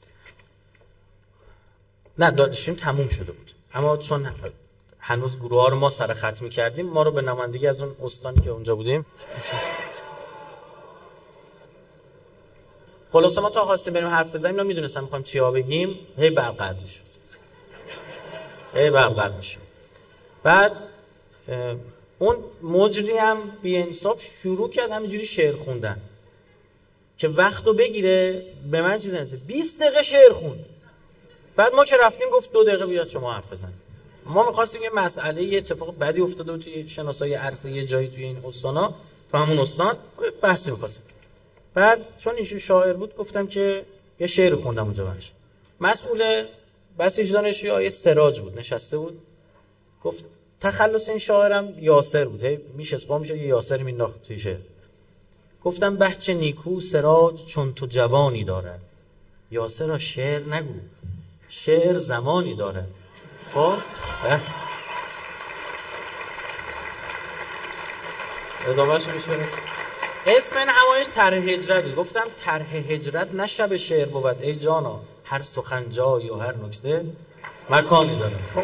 نه دانشیم تموم شده بود، اما چون هنوز گروه ها رو ما سر خط می‌کردیم، ما رو به نمایندگی از اون استانی که اونجا بودیم خلاصه ما تا خواستیم بریم حرف بزنیم اینا میدونستن میخوایم چیا بگیم، هی برقد میشد هی برقد میشد. بعد اون مجری هم بی انصاف شروع کرد همینجوری شعر خوندن که وقتو بگیره. به من چیز نمیشه بیست دقیقه شعر خوند. بعد ما که رفتیم گفت دو دقیقه بیاد شما حرف بزن. ما می‌خواستیم یه مسئله یه اتفاق بدی افتاده بود توی شناسایی عرصه یه جایی توی این استانا، تو همون استان بحثی می‌خواستیم. بعد چون ایشون شاعر بود گفتم که یه شعر خوندم اونجا براش. مسئول بسیج دانشجوی سراج بود نشسته بود. گفت تخلص این شاعرم یاسر بود. هی میشه اسپا میشه یه یاسر مینداخت توی شعر. گفتم بچه نیکو سراج چون تو جوانی دارد. یاسر را شعر نگو، شعر زمانی دارد. خب ادامهش میشه. اسم این همایش طرح هجرت بود. گفتم طرح هجرت نه شب شعر بود ای جانا، هر سخن جایی و هر نکته مکانی دارد. خب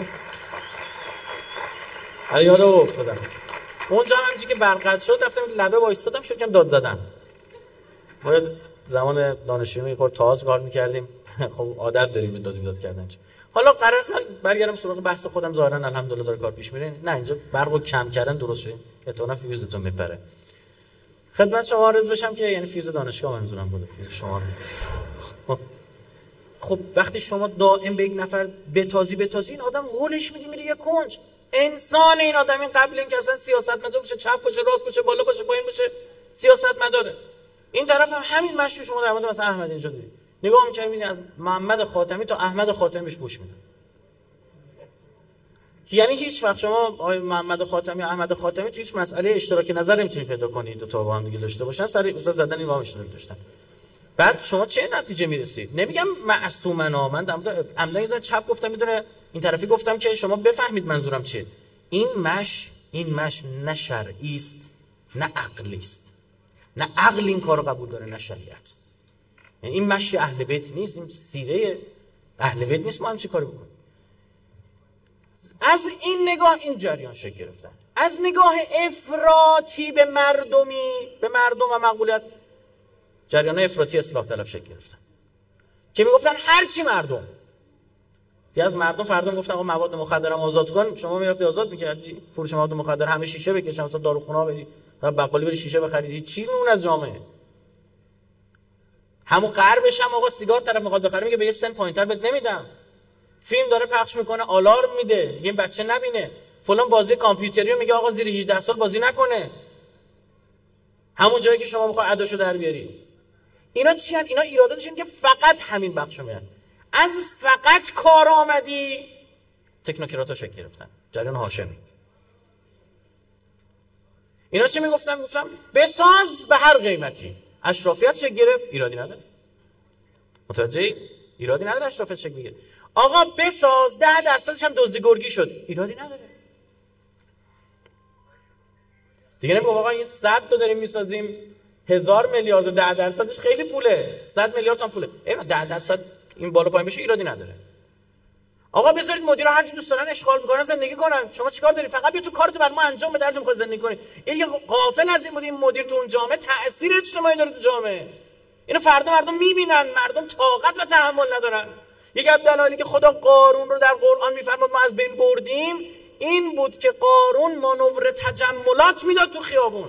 حالا یادم افتادم اونجا هم همینجوری که برقد شد رفتم لبه وایستادم شد کم داد زدن. ما زمان دانشجویی میخورد تاز کار میکردیم. خب عادت داریم به داد بیداد کردن. حالا قرار است من برگردم سراغ بحث خودم. ظاهرا الحمدلله داره کار پیش میره. نه اینجا برقو کم کردن درست شد، احتمالاً فیوزتون میپره. خدمت شما عرض بشم که یعنی فیوز دانشگاه منظورم بوده، فیوز شما. خب خب وقتی شما دائم به یک نفر بتازی بتازی این آدم هولش میدی میره یه کنج. انسان این آدم این قبل اینکه اصلا سیاستمدار باشه، چپ باشه، راست باشه، بالا باشه، پایین باشه، سیاستمداره. این طرف هم همین مشو شما در مورد مثلا احمد اینجا دارید. نگاه می‌کنید می‌بینید از محمد خاتمی تا احمد خاتمی بهش پوش میدن. یعنی هیچ وقت شما آقای محمد خاتمی و احمد خاتمی تو هیچ مسئله اشتراک نظر نمیتونید پیدا کنید دو تا با هم دیگه داشته باشن، سر مثلا زدن این با هم اشتراک داشتن. بعد شما چه نتیجه میرسید؟ نمیگم معصومنا، من عمدن یه چپ گفتم میدونه این طرفی گفتم که شما بفهمید منظورم چیه. این مش این مش نه شرعی است نه عقلی است. نه عقل این کارو قبول داره نه شریعت. یعنی این مشی اهل بیت نیست، این سیره اهل بیت نیست. ما هم چی کاری بکنیم؟ از این نگاه این جریان شکل گرفتن. از نگاه افراطی به مردمی، به مردم و مقبولیت، جریان افراطی اصلاح طلب شکل گرفتن که میگفتن هر چی مردم. دیگه از مردم فردم گفتن آقا مواد مخدرم آزاد کن، شما میرفتی آزاد میکردی؟ فروش مواد مخدر همه شیشه بکشن، مثلا داروخونه بری، بقالی بری شیشه بخری، چی مون از جامعه؟ همون غربش هم آقا سیگار طرف میخواد بخره میگه به یه سن پوینتر بهت نمیدم. فیلم داره پخش میکنه آلارم میده یه بچه نبینه. فلان بازی کامپیوتری رو میگه آقا زیر هجده سال بازی نکنه. همون جایی که شما میخوای اداشو در بیاری. اینا چی هن؟ اینا ایراداتشون که فقط همین بخشو میاد. از فقط کار آمدی تکنوکرات‌ها شکل گرفتن. جریان هاشمی. اینا چی میگفتن؟ گفتم بساز به هر قیمتی. اشرافیت شکل گرفت، ایرادی نداره. متوجهی؟ ایرادی نداره اشرافیت شکل بگیره. آقا بساز ده درصدش هم دزدی گرگی شد، ایرادی نداره. دیگه نمیگم آقا این صد تا داریم میسازیم هزار میلیارد و ده درصدش خیلی پوله، صد میلیارد تا پوله. اینا ده درصد این بالا پایین بشه ایرادی نداره. آقا بذارید مدیرا هر چی دوست دارن اشغال میکنن زندگی کنن. شما چیکار داری؟ فقط بیا تو کارتو بر ما انجام بده، درتون میخواد زندگی کنی. این غافل از این بود این مدیر تو اون جامعه تأثیر اجتماعی داره تو جامعه. اینو فردا مردم میبینن، مردم طاقت و تحمل ندارن. یکی از دلایلی که خدا قارون رو در قرآن میفرماد ما از بین بردیم این بود که قارون مانور تجملات میداد تو خیابون.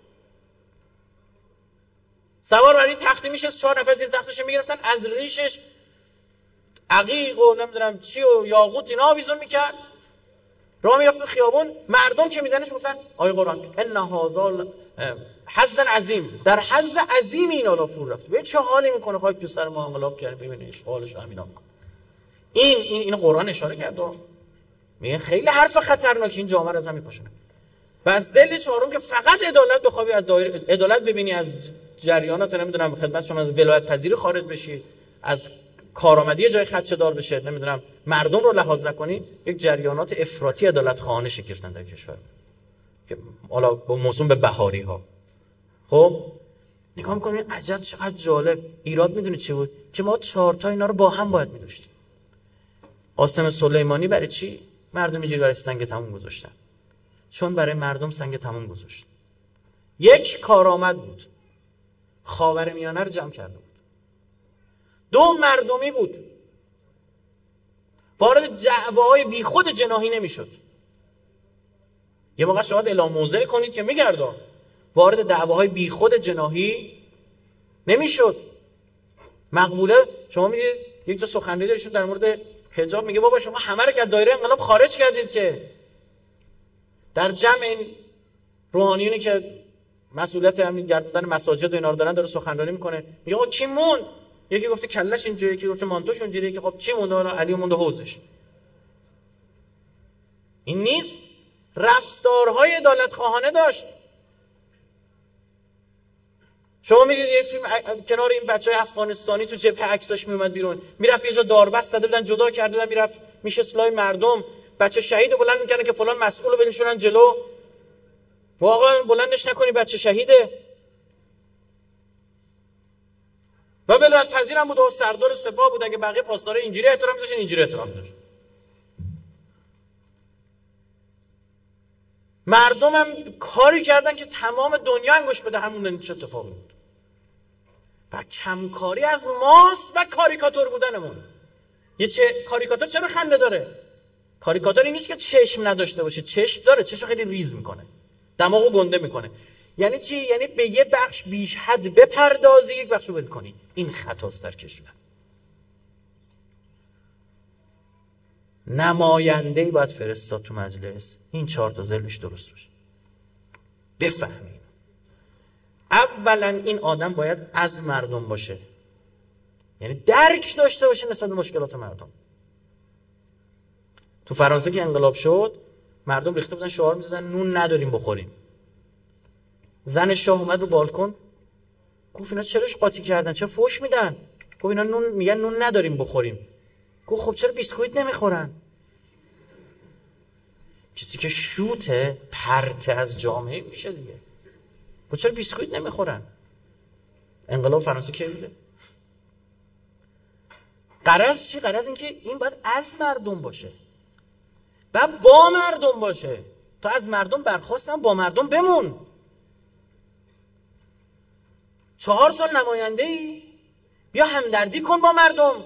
سوار بر این تختی میشه، چهار نفر زیر تختش میگرفتن، از ریشش عقیق و نمیدونم چی و یاقوت اینا آویزون میکرد، راه میرفت تو خیابون. مردم که میدنش گفتن آیه قرآن ان هذا حظ عظیم، در حظ عظیم این الا فرو رفت. ببین چه حالی میکنه، خاک تو سر ما انقلاب کرد، ببینش حالش همینا میکنه. این این این قرآن اشاره کرد، میگه خیلی حرف خطرناکی این جامعه رو از هم میپاشونه. و از ذل چهارم که فقط عدالت بخوابی، از دایره عدالت ببینی، از جریانات نمیدونم خدمت شما از ولایت پذیر خارج بشی، از کارآمدی جای خدشه دار بشه، نمیدونم مردم رو لحاظ نکنی، یک جریانات افراطی عدالت خواهانه شکل گرفتن در کشور که حالا با موسوم به بهاری ها. خب نگاه می‌کنید عجب چقدر جالب. ایراد میدونید چی بود؟ که ما چهار تا اینا رو با هم باید می‌داشتیم. قاسم سلیمانی برای چی مردم اینجوری برای سنگ تموم گذاشتن؟ چون برای مردم سنگ تموم گذاشت. یک کارآمد بود، خاورمیانه رو جمع کرده بود. دو مردمی بود، وارد دعواهای بی خود جناحی نمیشد. یه موقع شاید اعلام موضع کنید که میگردان، وارد دعواهای بی خود جناحی نمیشد. مقبوله شما میدید یک جا سخنرانی داشتن در مورد حجاب، میگه بابا شما همه رو از دایره انقلاب خارج کردید که. در جمع این روحانیونی که مسئولیت همین گردوندن مساجد و اینا رو دارن داره سخنرانی میکنه، میگه آقا کی موند؟ یکی گفته کلش اینجوریه، یکی گفته مانتوش اونجوریه، که خب چی مونده؟ حالا علی مونده حوزش. این نیست. رفتارهای عدالت خواهانه داشت. شما میدید یه فیلم کنار این بچهای افغانستانی تو جبهه عکساش میومد بیرون، میرفت یه جا داربست زده بودن جدا کرده بودن، میرفت میشه اصلاح مردم، بچه شهیدو بلند میکنه که فلان مسئولو بنشونن جلو. واقعا بلندش نکنی بچه شهیده. و ولایت پذیر هم بود و سردار سپاه بود، اگه بقیه پاسدارای اینجوری احترام میذاشن اینجوری احترام میذاشن. مردم هم کاری کردن که تمام دنیا انگوش بده همون چه اتفاقی بود. و کمکاری از ماست و کاریکاتور بودنمون. یه چه کاریکاتور چرا خنده داره؟ کاریکاتور این نیست که چشم نداشته باشه، چشم داره، چشم خیلی ریز میکنه، دماغو گنده میکنه. یعنی چی؟ یعنی به یه بخش بیش حد بپردازی، یک بخشو ول کنی. این خطاست در کشور. نماینده‌ای باید فرستاد تو مجلس این چهار تا ذلش درست باشه، بفهمین. اولا این آدم باید از مردم باشه، یعنی درک داشته باشه نسبت به مشکلات مردم. تو فرانسه که انقلاب شد مردم ریخته بودن شعار میدادن نون نداریم بخوریم. زن شاه اومد رو بالکن گفت اینا چراش قاطی کردن، چرا فحش میدن؟ گفت اینا نون میگن نون نداریم بخوریم. گفت خب چرا بیسکویت نمیخورن؟ کسی که شوته پرت از جامعه میشه دیگه. گفت چرا بیسکویت نمیخورن؟ انقلاب فرانسه کی بوده؟ غرض چی؟ غرض این که این باید از مردم باشه و با مردم باشه. تا از مردم برخواستن با مردم بمون. چهار سال نماینده ای، بیا همدردی کن با مردم.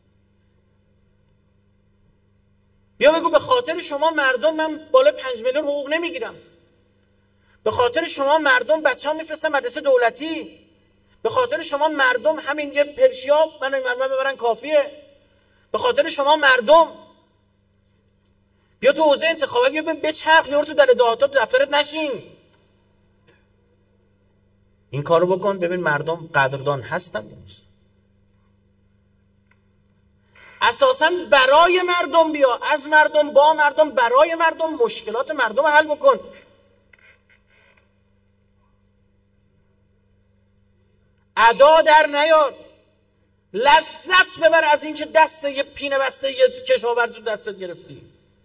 بیا بگو به خاطر شما مردم من بالا پنج میلیون حقوق نمیگیرم. به خاطر شما مردم بچه‌ها میفرستن مدرسه دولتی. به خاطر شما مردم همین یه پرشیا منو مرمه ببرن کافیه. به خاطر شما مردم بیا تو حوزه انتخابات بیا بچرخ، بیا تو در دهاتات دفترت نشین. این کارو بکن ببین مردم قدردان هستن یا نیست. اساساً برای مردم بیا، از مردم، با مردم، برای مردم، مشکلات مردم حل بکن. ادا در نیار، لذت ببر از اینکه دست یه پینه بسته یه کشاورز رو دستت گرفتی.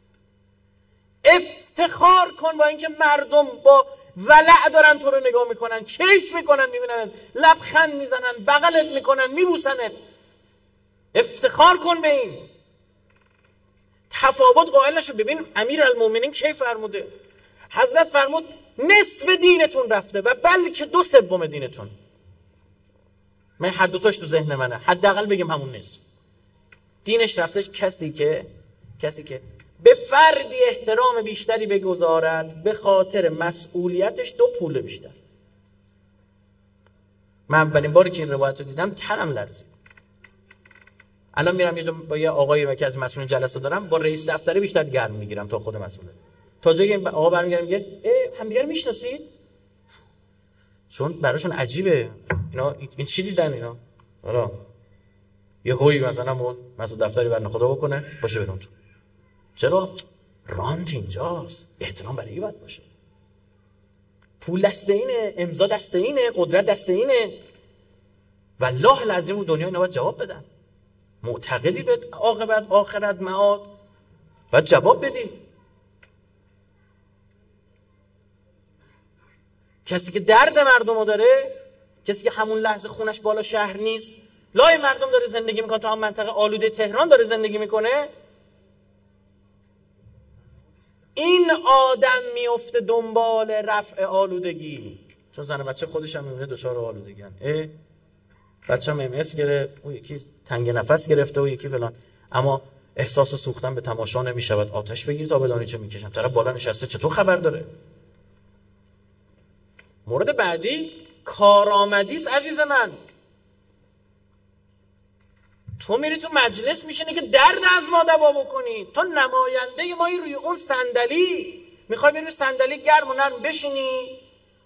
افتخار کن با اینکه مردم با ولع دارن تو رو نگاه میکنن، کیف میکنن، میبینن، لبخند میزنن، بغلت میکنن، میبوسنت. افتخار کن به این. تفاوت قائل نشو. ببین امیرالمومنین کی فرموده؟ حضرت فرمود نصف دینتون رفته و بلکه دو سوم دینتون. من هر دوتاش تو ذهن منه، حداقل بگیم همون نصف دینش رفته. کسی که کسی که به فردی احترام بیشتری بگذارد به خاطر مسئولیتش دو پول بیشتر. من اولین باری که این روایت رو دیدم تنم لرزید. الان میرم یه جا با یه آقایی که از مسئول جلسه دارم، با رئیس دفتر بیشتر گرم میگیرم تا خود مسئول. تا جایی این آقا برمیگره میگه همدیگر میشناسید؟ چون براشون عجیبه اینا این چی دیدن اینا. حالا یه هوی مثلا مول مسئول دفتری برن خدا بکنه باشه برون تو. چرا؟ رانت اینجاست، احترام برای باید باشه. پول دسته اینه، امضا دسته اینه، قدرت دسته اینه. والله العظیم دنیا اینا باید جواب بدن. معتقدی به عاقبت آخرت معاد باید جواب بدی. کسی که درد مردمو داره، کسی که همون لحظه خونش بالا شهر نیست، لای مردم داره زندگی میکنه، تا هم منطقه آلوده تهران داره زندگی میکنه، این آدم میفته دنبال رفع آلودگی. چون زن بچه خودش هم میبینه دچار آلودگی ان. بچه‌م ام اس گرفت، اون یکی تنگ نفس گرفته و یکی فلان، اما احساس سوختن به تماشا نمی‌شود. آتش بگیر تا بدانی چه می‌کشم. طرف بالا نشسته چطور خبر داره؟ مورد بعدی کارآمدی است عزیز من. تو میری تو مجلس میشینی که درد از ما دوا بکنی. تو نماینده مایی روی اون صندلی، میخوای بری صندلی گرم و نرم بشینی.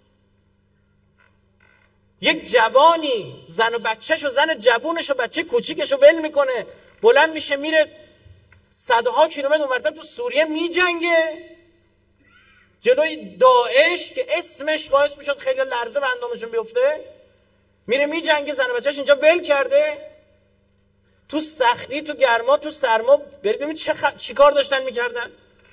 یک جوانی زن و بچه‌شو، زن جوونشو، بچه کوچیکشو ول میکنه، بلند میشه میره صدها کیلومتر اونورتر تو سوریه میجنگه جلوی داعش که اسمش باعث میشد خیلی لرزه به اندامشون بیفته. میره میجنگه، زن و بچه‌ش اینجا ول کرده، تو سختی، تو گرما، تو سرما. برید ببینید چه خ... چی کار داشتن میکردن.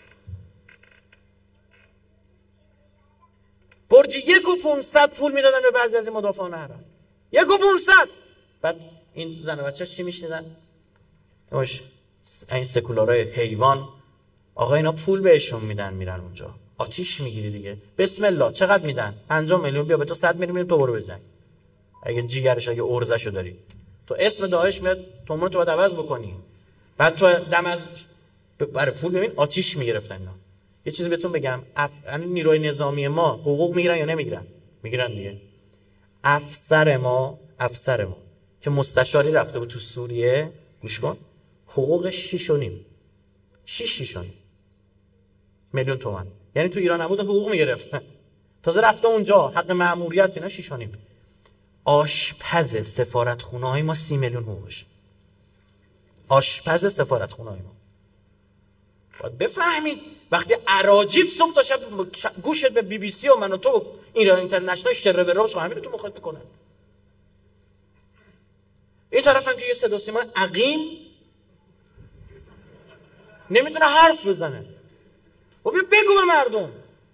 برج یک و پونصد پول میدادن به بعضی از این مدافعان حرم. یک و پونصد. بعد این زن و بچه‌ش چی میشنیدن؟ نماش این سکولارای حیوان، آقا اینا پول بهشون میدن میرن اونجا. آتیش میگیری دیگه. بسم الله. چقدر میدن؟ پنجاه میلیون. بیا به تو صد میلیون تو برو بزن. اگه جیگرش، اگه ارزشو داری. تو اسم داعش میاد، تومون تو باید عوض بکنی. بعد تو دم از برای پول ببین آتیش میگرفتن اینا. یه چیزی بهتون بگم، اف... نیروی نظامی ما حقوق میگیرن یا نمیگیرن؟ میگیرن دیگه. افسر ما افسر ما که مستشاری رفته بود تو سوریه، گوش کن، حقوقش شش و نیم شش شش و نیم میلیون تومان. یعنی تو ایران نبود حقوق میگرفت، تازه رفته اونجا حق مأموریت اینا شش و نیم. آشپز سفارتخونه های ما سی میلیون حقوقش. آشپز سفارتخونه های ما. باید بفهمید وقتی اراجیف صبح تا شب گوشت به بی بی سی و من و تو ایران اینترنشنال شره به روش همین رو تو مخاطب میکنن. این طرف هم که یه صدا سیما عقیم نمیتونه حرف بزنه. و بیا بگو به مردم.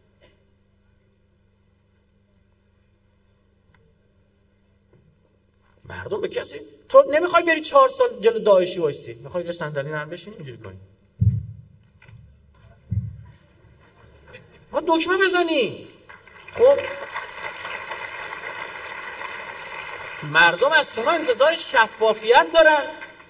مردم به کسی، تو نمیخوای بری چهار سال جلو داعشی وایسی، میخوای یه صندلی نرم بشین اینجوری کنی، ها دکمه بزنی. خب مردم از شما انتظار شفافیت دارن،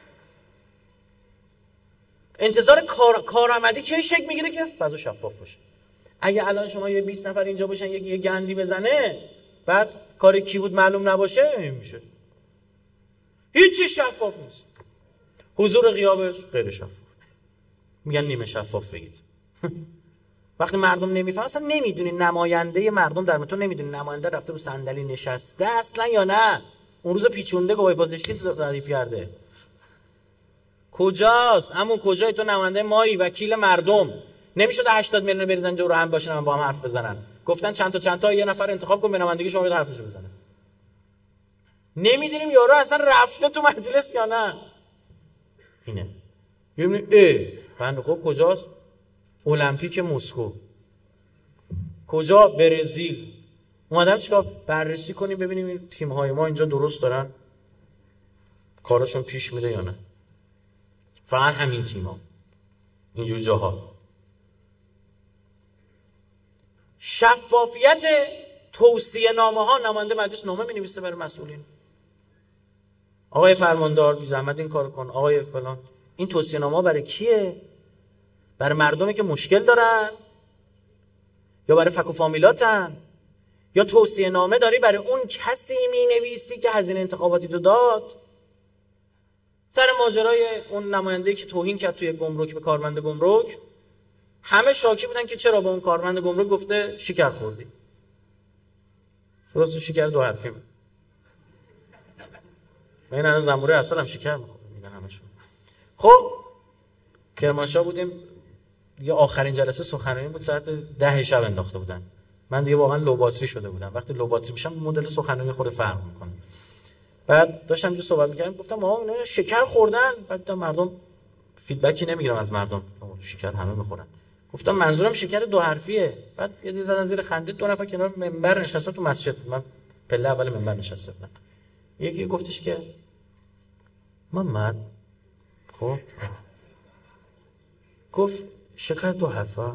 انتظار کار... کارآمدی که شکل میگیره که فضا شفاف باشه. اگه الان شما یه بیست نفر اینجا باشن یکی یه گندی بزنه بعد کار کی بود معلوم نباشه، این میشه هیچی شفاف نیست. حضور غیابش غیر شفاف، میگن نیمه شفاف بگید. وقتی مردم نمیفهمن، اصلا نمیدونی نماینده مردم در متون، نمیدونی نماینده رفته رو صندلی نشسته اصلا یا نه، اون روز پیچونده گواهی بازنشستی ردیف کرده. کجاست؟ همون کجای تو نماینده مایی، وکیل مردم. نمیشد هشتاد میلیون بریزن جو رو هم باشن با هم حرف بزنن. گفتن چند تا چند تا یه نفر انتخاب کن به نمایندگی شما بده حرفشو بزنه. نمیدونیم یارو اصلا رفته تو مجلس یا نه. اینه. میبینیم ای بنده خب کجاست؟ المپیک مسکو، کجا؟ برزیل. اومدم چیکار؟ بررسی کنیم ببینیم این تیم‌های ما اینجا درست دارن کاراشون پیش میره یا نه. فقط همین تیم‌ها اینجور جاها. شفافیت توصیه نامه ها، نماینده مجلس نامه می‌نویسه برای مسئولین، آقای فرماندار بی زحمت این کارو کن، آقای فلان. این توصیه نامه ها برای کیه؟ برای مردمی که مشکل دارن یا برای فک و فامیلاتن؟ یا توصیه نامه داری برای اون کسی می‌نویسی که هزینه انتخاباتی تو داد؟ سر ماجرای اون نماینده‌ای که توهین کرد توی گمرک به کارمند گمرک، همه شاکی بودن که چرا به اون کارمند گمرک گفته شکر خوردی. درست شکر دو حرفی بود. من الان زنبوره عسل هم شکر می‌خورم میگن همشون. خب کرمانشاه بودیم دیگه، آخرین جلسه سخنرانی بود، ساعت ده شب انداخته بودن. من دیگه واقعا لو باتری شده بودم. وقتی لو باتری میشم مدل سخنرانی خود فرق میکنه. بعد داشتم اینجا صحبت میکردم، گفتم آقا اینا شکر خوردن. بعد مردم فیدبکی نمیگیرم از مردم، شکر همه میخورن. گفتم منظورم شکر دو حرفیه. بعد یه دیگه زدن زیر خنده، دو نفر کنار منبر نشسته تو مسجد، من پله اول منبر نشسته بودم. یکی گفتش که محمد، خب گفت شکر دو حرفه.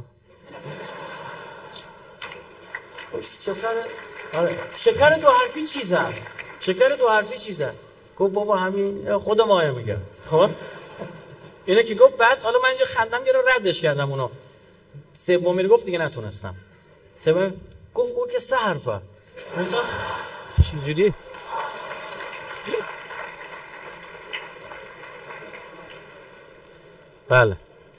شکر آره شکر دو حرفی چیزه؟ شکر دو حرفی چیزه؟ گفت بابا همین خود ماه میگه. خب اینه که گفت بعد حالا من اینجا خندم گرفت ردش کردم اونو. سومی رو گفت دیگه نتونستم. سومی گفت او که سه حرفه. چجوری؟ بله.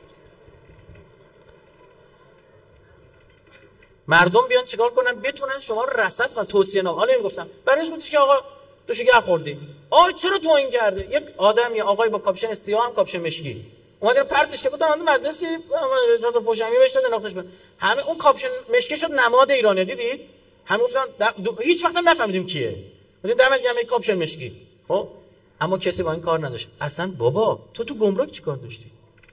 مردم بیان چیکار کنن؟ بتونن شما رو رصد کنن، توصیه نامه. حالا میگفتم برایش گفتش که آقا تو شکر خوردی. آ چرا تو این کرده؟ یک آدم یا آقای با کاپشن سیاه هم کاپشن مشکی اومد پرتش که بودم مدرسی جات فوشمی بهش داد نقطهش بود. همه اون کاپشن مشکی شد نماد ایرانه. دیدید؟ همه گفتن هیچ وقت هم نفهمیدیم کیه. گفتیم دمت گرم کاپشن مشکی. خب اما کسی با این کار نداشت. اصلا بابا تو تو گمرک چیکار داشتی؟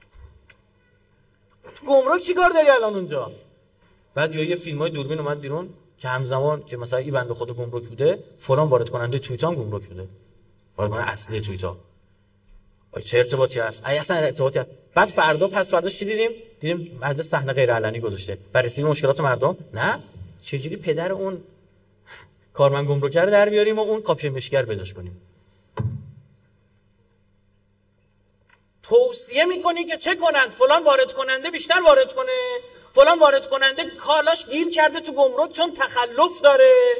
تو گمرک چیکار داری الان اونجا؟ بعد یا یه فیلمای دوربین اومد بیرون که همزمان که مثلا این بنده خود گمرک بوده فلان وارد کننده توییت هم گمرک بوده. وارد کننده اصلی توییت ها. آی چه ارتباطی هست؟ ای اصلا ارتباطی هست. بعد فردا پس فرداش چی دیدیم؟ دیدیم مجلس صحنه غیر علنی گذاشته. بررسی مشکلات مردم. نه چجوری پدر اون کارمند گمرک رو در بیاریم و اون کاپشن مشکی رو پیداش کنیم. توصیه میکنی که چه کنند؟ فلان وارد کننده بیشتر وارد کنه، فلان وارد کننده کالاش گیر کرده تو گمرک چون تخلف داره.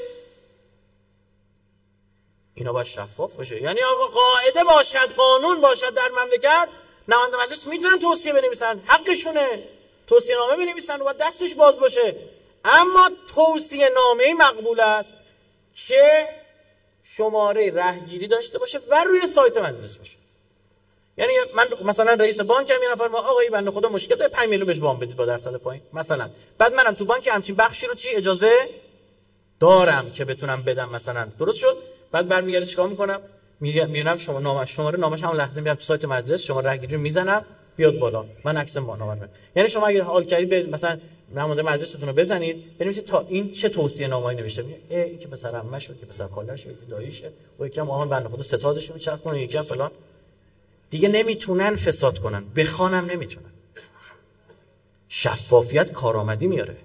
اینا باید شفاف باشه. یعنی آقا قاعده باشد، قانون باشد در مملکت، نماینده مجلس میتونن توصیه بنویسن، حقشونه. توصیه نامه بنویسن و دستش باز باشه. اما توصیه نامه مقبول است که شماره رهگیری داشته باشه و روی سایت مجلس باشه. یعنی من مثلا رئیس بانکم یه نفر ما آقای بنده خدا مشکل داره پنج میلیون بهش وام بدید با درصد پایین مثلا. بعد منم تو بانک همچین بخشی رو چی اجازه دارم که بتونم بدم مثلا. درست شد؟ بعد برمیگرده چیکار میکنم؟ میرم شما نامه شماره نامش هم لحظه میرم تو سایت مجلس شماره رهگیری رو میزنم بیاد بالا. من عکس ما نامه رو. یعنی شما اگه حال کردید به مثلا نماینده مجلستون رو بزنید بنویسید تا این چه توصیه نامه‌ای نوشته. میگه این که پسر عمه‌شه که پسر خاله‌شه که داییشه و یکم آهن بنده خدا ستادش میچرخونه یکم فلان. دیگه نمیتونن فساد کنن، بخوانم نمیتونن. شفافیت کارآمدی میاره،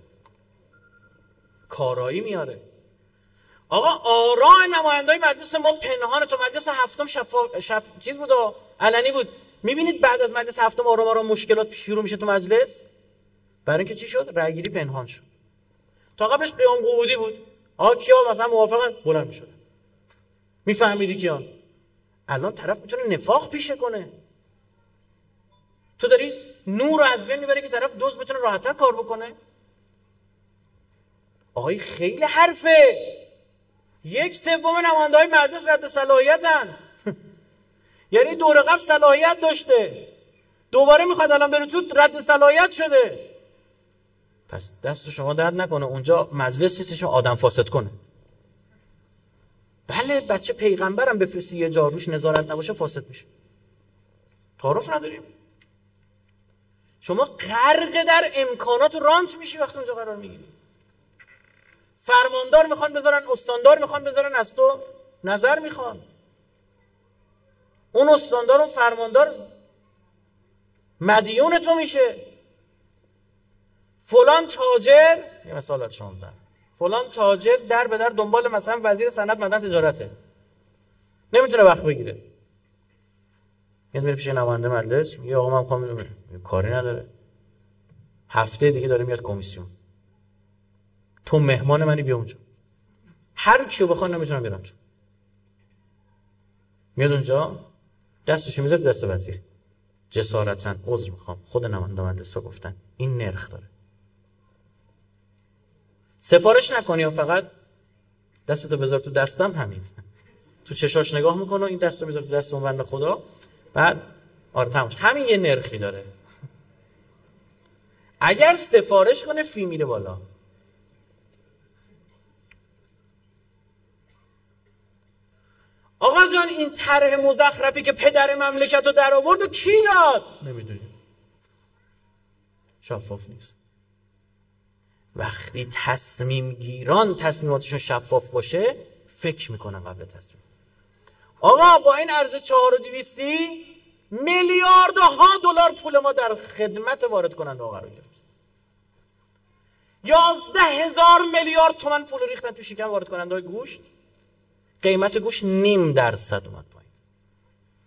کارایی میاره. آقا آراء نمایندای مجلس ما پنهان، تو مجلس هفتم شفاف شف... چیز بود و علنی بود. میبینید بعد از مجلس هفتم آرام آرام مشکلات شروع میشه تو مجلس. برای اینکه چی شد؟ رأیگیری پنهان شد. تا قبلش قیام قعودی بود. آقا کیا مثلا موافقن بلند میشد. میفهمیدی کیان؟ الان طرف میتونه نفاق پیشه کنه. تو داری نور رو از بین میبری که طرف دوست بتونه راحت‌تر کار بکنه. آقای خیلی حرفه. یک سوم نماینده‌های مجلس رد صلاحیتن. یعنی دور قبل صلاحیت داشته، دوباره میخواد الان بره تو رد صلاحیت شده. پس دست شما درد نکنه اونجا مجلس نیستش آدم فاسد کنه. بله بچه پیغمبرم بفرستی یه جا روش نظارت نباشه فاسد میشه. تعارف نداریم. شما غرق در امکانات رانت میشی وقتی اونجا قرار میگیری. فرماندار میخوان بذارن، استاندار میخوان بذارن، از تو نظر میخوان. اون استاندار و فرماندار مدیون تو میشه. فلان تاجر، یه مثال از شما بزنم، فلان تاجر در به در دنبال مثلا وزیر صنعت معدن تجارته، نمیتونه وقت بگیره. میاد میره پیش نماینده مجلس میگه آقا من میخوام بدونم، کاری نداره، هفته دیگه داره میاد کمیسیون، تو مهمان منی بیا اونجا، هر کیو بخوام نمیتونم بیارم تو. میاد اونجا دستشو میذاره دست وزیر، جسارتاً عذر میخوام خود نماینده مجلس ها گفتن این نرخ داره، سفارش نکنی یا فقط دستتو بذار تو دستم، همین تو چشاش نگاه میکنه این دستو میذاره تو دست اون بنده خدا، بعد آره تموم، همین یه نرخی داره. اگر سفارش کنه فی میره بالا. آقا جان این طرح مزخرفی که پدر مملکت رو در آورد و کی داد؟ نمیدونیم، شفاف نیست. وقتی تصمیم گیران تصمیماتشون شفاف باشه فکر میکنن قبل تصمیم. آقا با این ارز چهار و دویستی میلیاردها دلار پول ما در خدمت وارد کننده قرار گرفت. یازده هزار میلیارد تومان پول ریختن تو شکم وارد کننده های گوشت. قیمت گوشت نیم درصد اومد پایین.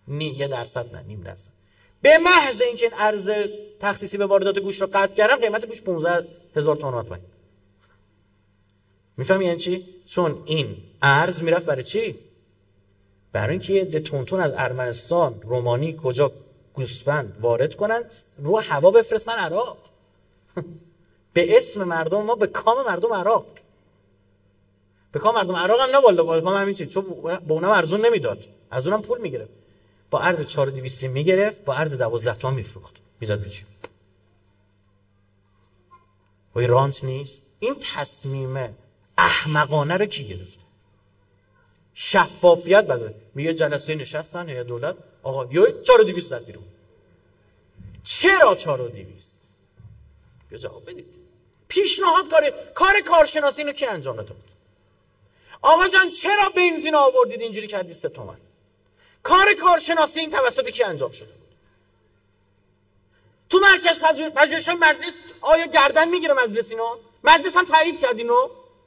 نی یه درصد نه، نیم درصد. به محض اینکه این ارز تخصیصی به واردات گوشت رو قطع کردن، قیمت گوشت پانزده هزار تومان اومد پایین. میفهمی یعنی چی؟ چون این ارز میرفت برای چی؟ برای اینکه یه تونتون از ارمنستان، رومانی کجا گوسفند وارد کنن، رو هوا بفرستن عراق. به اسم مردم ما، به کام مردم عراق. به کام مردم عراق هم نه والا، با کام همین چیز، چون با اونم ارزون نمیداد، از اونم پول میگرفت. با ارز چهار و دویست میگرفت، با ارز دوازده تومن میفروخت، میزد به چی؟ وای رانت نیست. این تصمیم احمقانه رو کی گرفت؟ شفافیت بده. میگه جلسه نشستن یا دولت، آقا یا چهار و دویست زد بیرون. چرا چهار و دویست؟ یا جواب بدید. پیشنهاد کاره کار کارشناسی اینو کی انجام داده بود؟ آقا جان چرا بنزین آوردید اینجوری کردید سه تومن؟ کار کارشناسی این توسط کی انجام شده بود؟ تو مرکز پژوهش مجلس آیا گردن میگیره مجلس اینو؟ مجلس هم تایید کرد اینو؟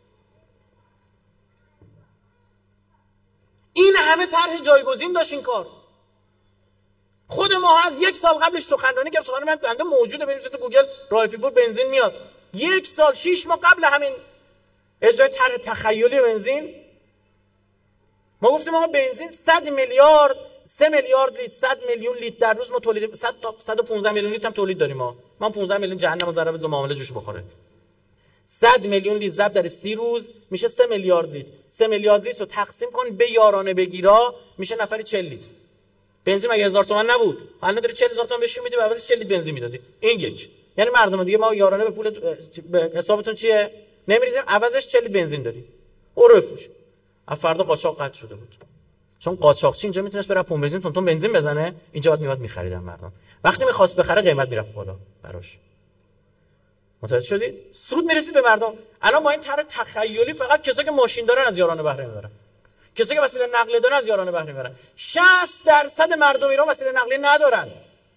این همه طرح جایگزین داشت این کار. خود ما از یک سال قبلش سخنرانی که سخنرانی من بنده موجوده، بریم تو گوگل رایفی پور بنزین میاد. یک سال شش ماه قبل همین اجرای طرح تخیلی بنزین ما گفتیم آقا بنزین صد میلیارد سه میلیارد لیتر صد میلیون لیتر در روز ما تولید صد تا صد و پانزده میلیون لیتر هم تولید داریم ما. ما پانزده میلیون جهنم و ضرب ز معامله جوش بخوره. صد میلیون لیتر ضرب در سی روز میشه سه میلیارد لیتر. سه میلیارد لیتر رو تقسیم کن به یارانه بگیرا میشه نفری چهل لیتر. بنزین مگه هزار تومان نبود؟ الان داری چهل هزار تومان بهش میدی، بعدش چهل لیتر بنزین میدادی. این یک. یعنی مردم دیگه ما یارانه به پول به حسابتون چیه؟ نمیریزیم، عوضش چهل لیتر بنزین داری. او رو بفروش. از فردا قاچاق قطع شده بود. چون قاچاقچی اینجا میتونست بره پمپ بنزین تون تون بنزین بزنه، اینجا بعد میواد میخریدن مردم. وقتی میخواست بخره قیمت میرفت بالا براش. متوجه شدید؟ سود میرسید به مردم. الان با این طرح تخیلی فقط کسایی که ماشین دارن از یارانه بهره میبرن. کسایی که وسیله نقلیه دارن از یارانه بهره میبرن. شصت درصد مردم ایران وسیله نقلیه ندارن.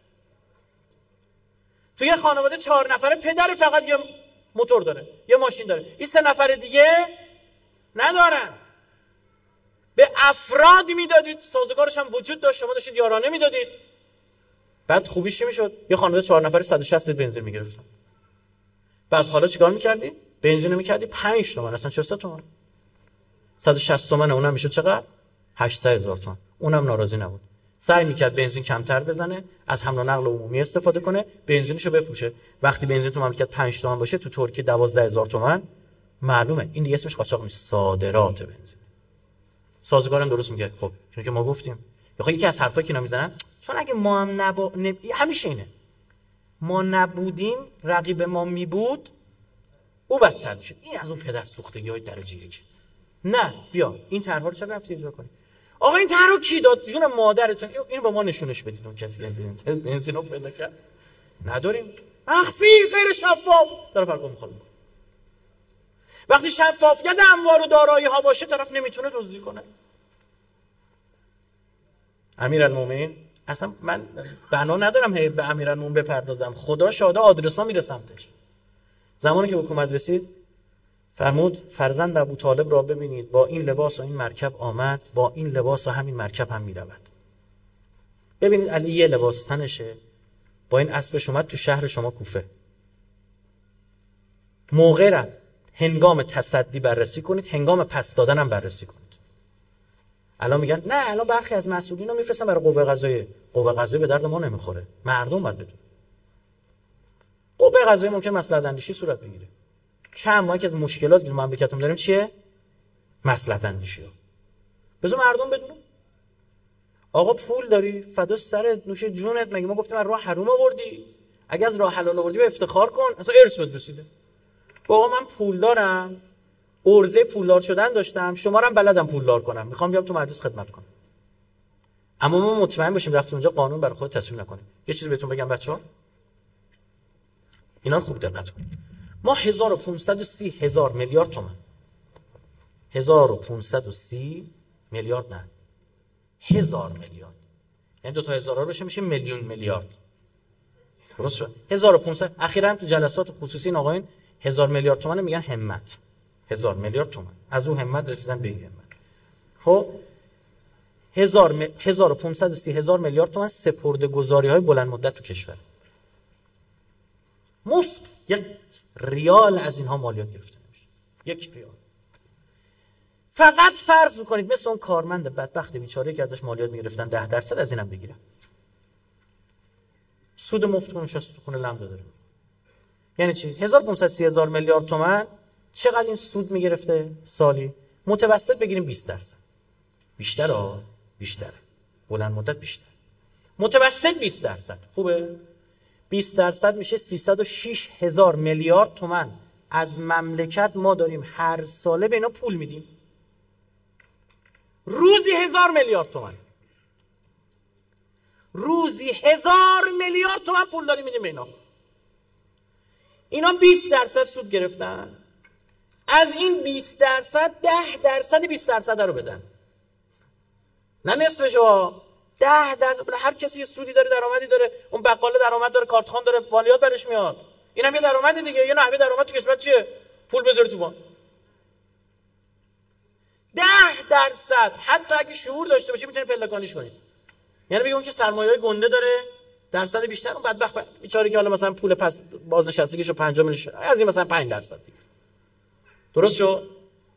تو یه خانواده چهار نفره پدر فقط یه موتور داره، یه ماشین داره. این سه نفر دیگه ندارن. به افراد میدادید، سازگارش هم وجود داشت، شما داشتید یارانه میدادید. بعد خوبیش چی میشد؟ یه خانواده چهار نفره صد و شصت لیتر بنزین میگرفتن. بعد حالا چیکار میکردی؟ بنزین رو میکردی پنج تومن، اصلا چهارصد تومن. صد و شصت تومن اونم میشد چقدر؟ هشتصد هزار تومن. اونم ناراضی نبود. سعی میکرد بنزین کمتر بزنه، از حمل و نقل عمومی استفاده کنه، بنزینشو بفروشه. وقتی بنزین تو مملکت پنج تومن باشه، تو ترکیه دوازده هزار تومن، معلومه این دیگه اسمش قاچاق نیست، صادرات بنزین. سازگارم درست میگه. خب چون که ما گفتیم بخوام یکی از حرفایی که اینا میزنن، چون اگه ما هم نبا... نب... همیشه اینه، ما نبودیم رقیب ما میبود او بدتر میشه. این از اون پدر سوختگی های درجه یک. نه بیا این طرحا رو چرا رفتی اجرا کنی؟ آقا این طرح رو کی داد؟ جون مادرتون. اینو با ما نشونش بدید. اون کسی که بنزین رو پیدا کرد نداریم، مخفی، غیر شفاف، طرف فرق میخواد. وقتی شفافیت اموال و دارایی ها باشه، طرف نمیتونه دزدی کنه. امیرالمومنین، اصلا من بنا ندارم هی به امیرالمومنین بپردازم، خدا شاهده آدرس ها میره سمتش. زمانی که حکومت رسید فرمود فرزند ابو طالب را ببینید، با این لباس و این مرکب آمد، با این لباس و همین مرکب هم میرود. ببینید علی یه لباس تنشه، با این اسبش اومد تو شهر شما کوفه. موقع را هنگام تصدی بررسی کنید، هنگام پس دادن هم بررسی کنید. الان میگن نه، الان برخی از مسئولین رو میفرستن برای قوه قضاییه. قوه قضاییه به درد ما نمیخوره، مردم باید بدون. قوه قضاییه ممکن مصلحت اندیشی صورت بگیره. کم ما که از مشکلاتی که مملکتمون داریم چیه؟ مصلحت اندیشی ها. بذار مردم بدونن. آقا پول داری، فدا سر نوش جونت، مگه ما گفتیم از راه حرام آوردی؟ اگه از راه حلال آوردی به افتخار کن، اصلا ارث بهت رسیده. آقا من پول دارم، عرضه پولدار شدن داشتم، شما رو هم بلدم پولدار کنم، میخوام بیام تو مجلس خدمت کنم. اما ما مطمئن باشیم رفتیم اونجا قانون برای خود تصویب نکنیم. یه چیزی بهتون بگم بچه‌ها، اینا رو خوب دقت کنید. ما هزار و پانصد و سی هزار میلیارد تومان، هزار و پانصد و سی میلیارد نه، هزار میلیارد، یعنی دو تا هزار بشه میشه میلیون میلیارد. درست شد؟ هزار و پانصد. اخیراً تو جلسات خصوصی این آقایون هزار میلیارد تومان میگن همت. هزار میلیارد تومان. از اون همت رسیدن به این همت. خب هزار و پانصد و سی هزار میلیارد تومان سپرده‌گذاری های بلند مدت تو کشور. مفت یک ریال از اینها مالیات گرفته نمیشه. یک ریال. فقط فرض میکنید مثل اون کارمند بدبخت بیچاره که ازش مالیات میگرفتن ده درصد از اینم بگیرن. سود مفت کنه نشسته تو خونه لم داره. یعنی چی؟ هزار و پانصد و سی هزار میلیارد تومان چقدر این سود میگرفته سالی؟ متوسط بگیریم بیست درصد. بیشتر ها؟ بیشتر. بلند مدت بیشتر. متوسط بیست درصد. خوبه؟ بیست درصد میشه سیصد و شش هزار میلیارد تومان از مملکت ما داریم هر ساله به اینا پول میدیم. روزی هزار میلیارد تومان. روزی هزار میلیارد تومان پول داریم میدیم به اینا. اینا بیست درصد سود گرفتن. از این بیست درصد ده درصد بیست درصد رو بدن. نه نصفشو. ده درصد. هر کسی یه سودی داره، درآمدی داره. اون بقال درآمد داره، کارتخوان داره، مالیات برش میاد. اینم یه درآمدی دیگه. یه نحوه درآمد تو کشور چیه؟ پول بذاری تو بانک. ده درصد حتی اگه شعور داشته باشه میتونه پلکانیش کنید. یعنی بگم که سرمایه‌ای گنده داره درصد بیشتر، اون بدبخت بیچاره که حالا مثلا پول پس بازنشستگیشو پنجاه میلیون از این مثلا پنج درصد دیگه. درست شد؟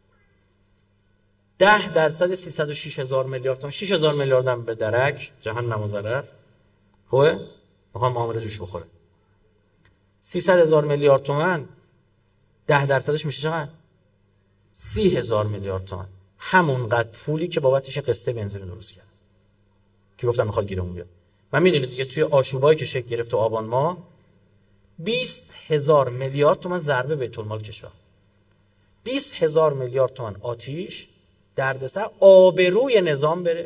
ده درصد سیصد و شش هزار میلیارد تومان، شش هزار میلیارد هم به درک جهنم و ضرر. خوبه؟ میخوام معامله جوش بخوره. سیصد هزار میلیارد تومان ده درصدش میشه چقدر؟ سی هزار میلیارد تومان. همونقدر پولی که بابتش قصه بنزین درست کرد که گفتم میخواد گیرمون بیاد. من میدونید دیگه توی آشوبایی که شکل گرفت تو آبان ماه بیست هزار میلیارد تومان ضربه بیت المال کشور. بیست هزار میلیارد تومان آتیش، دردسر، آبروی نظام بره.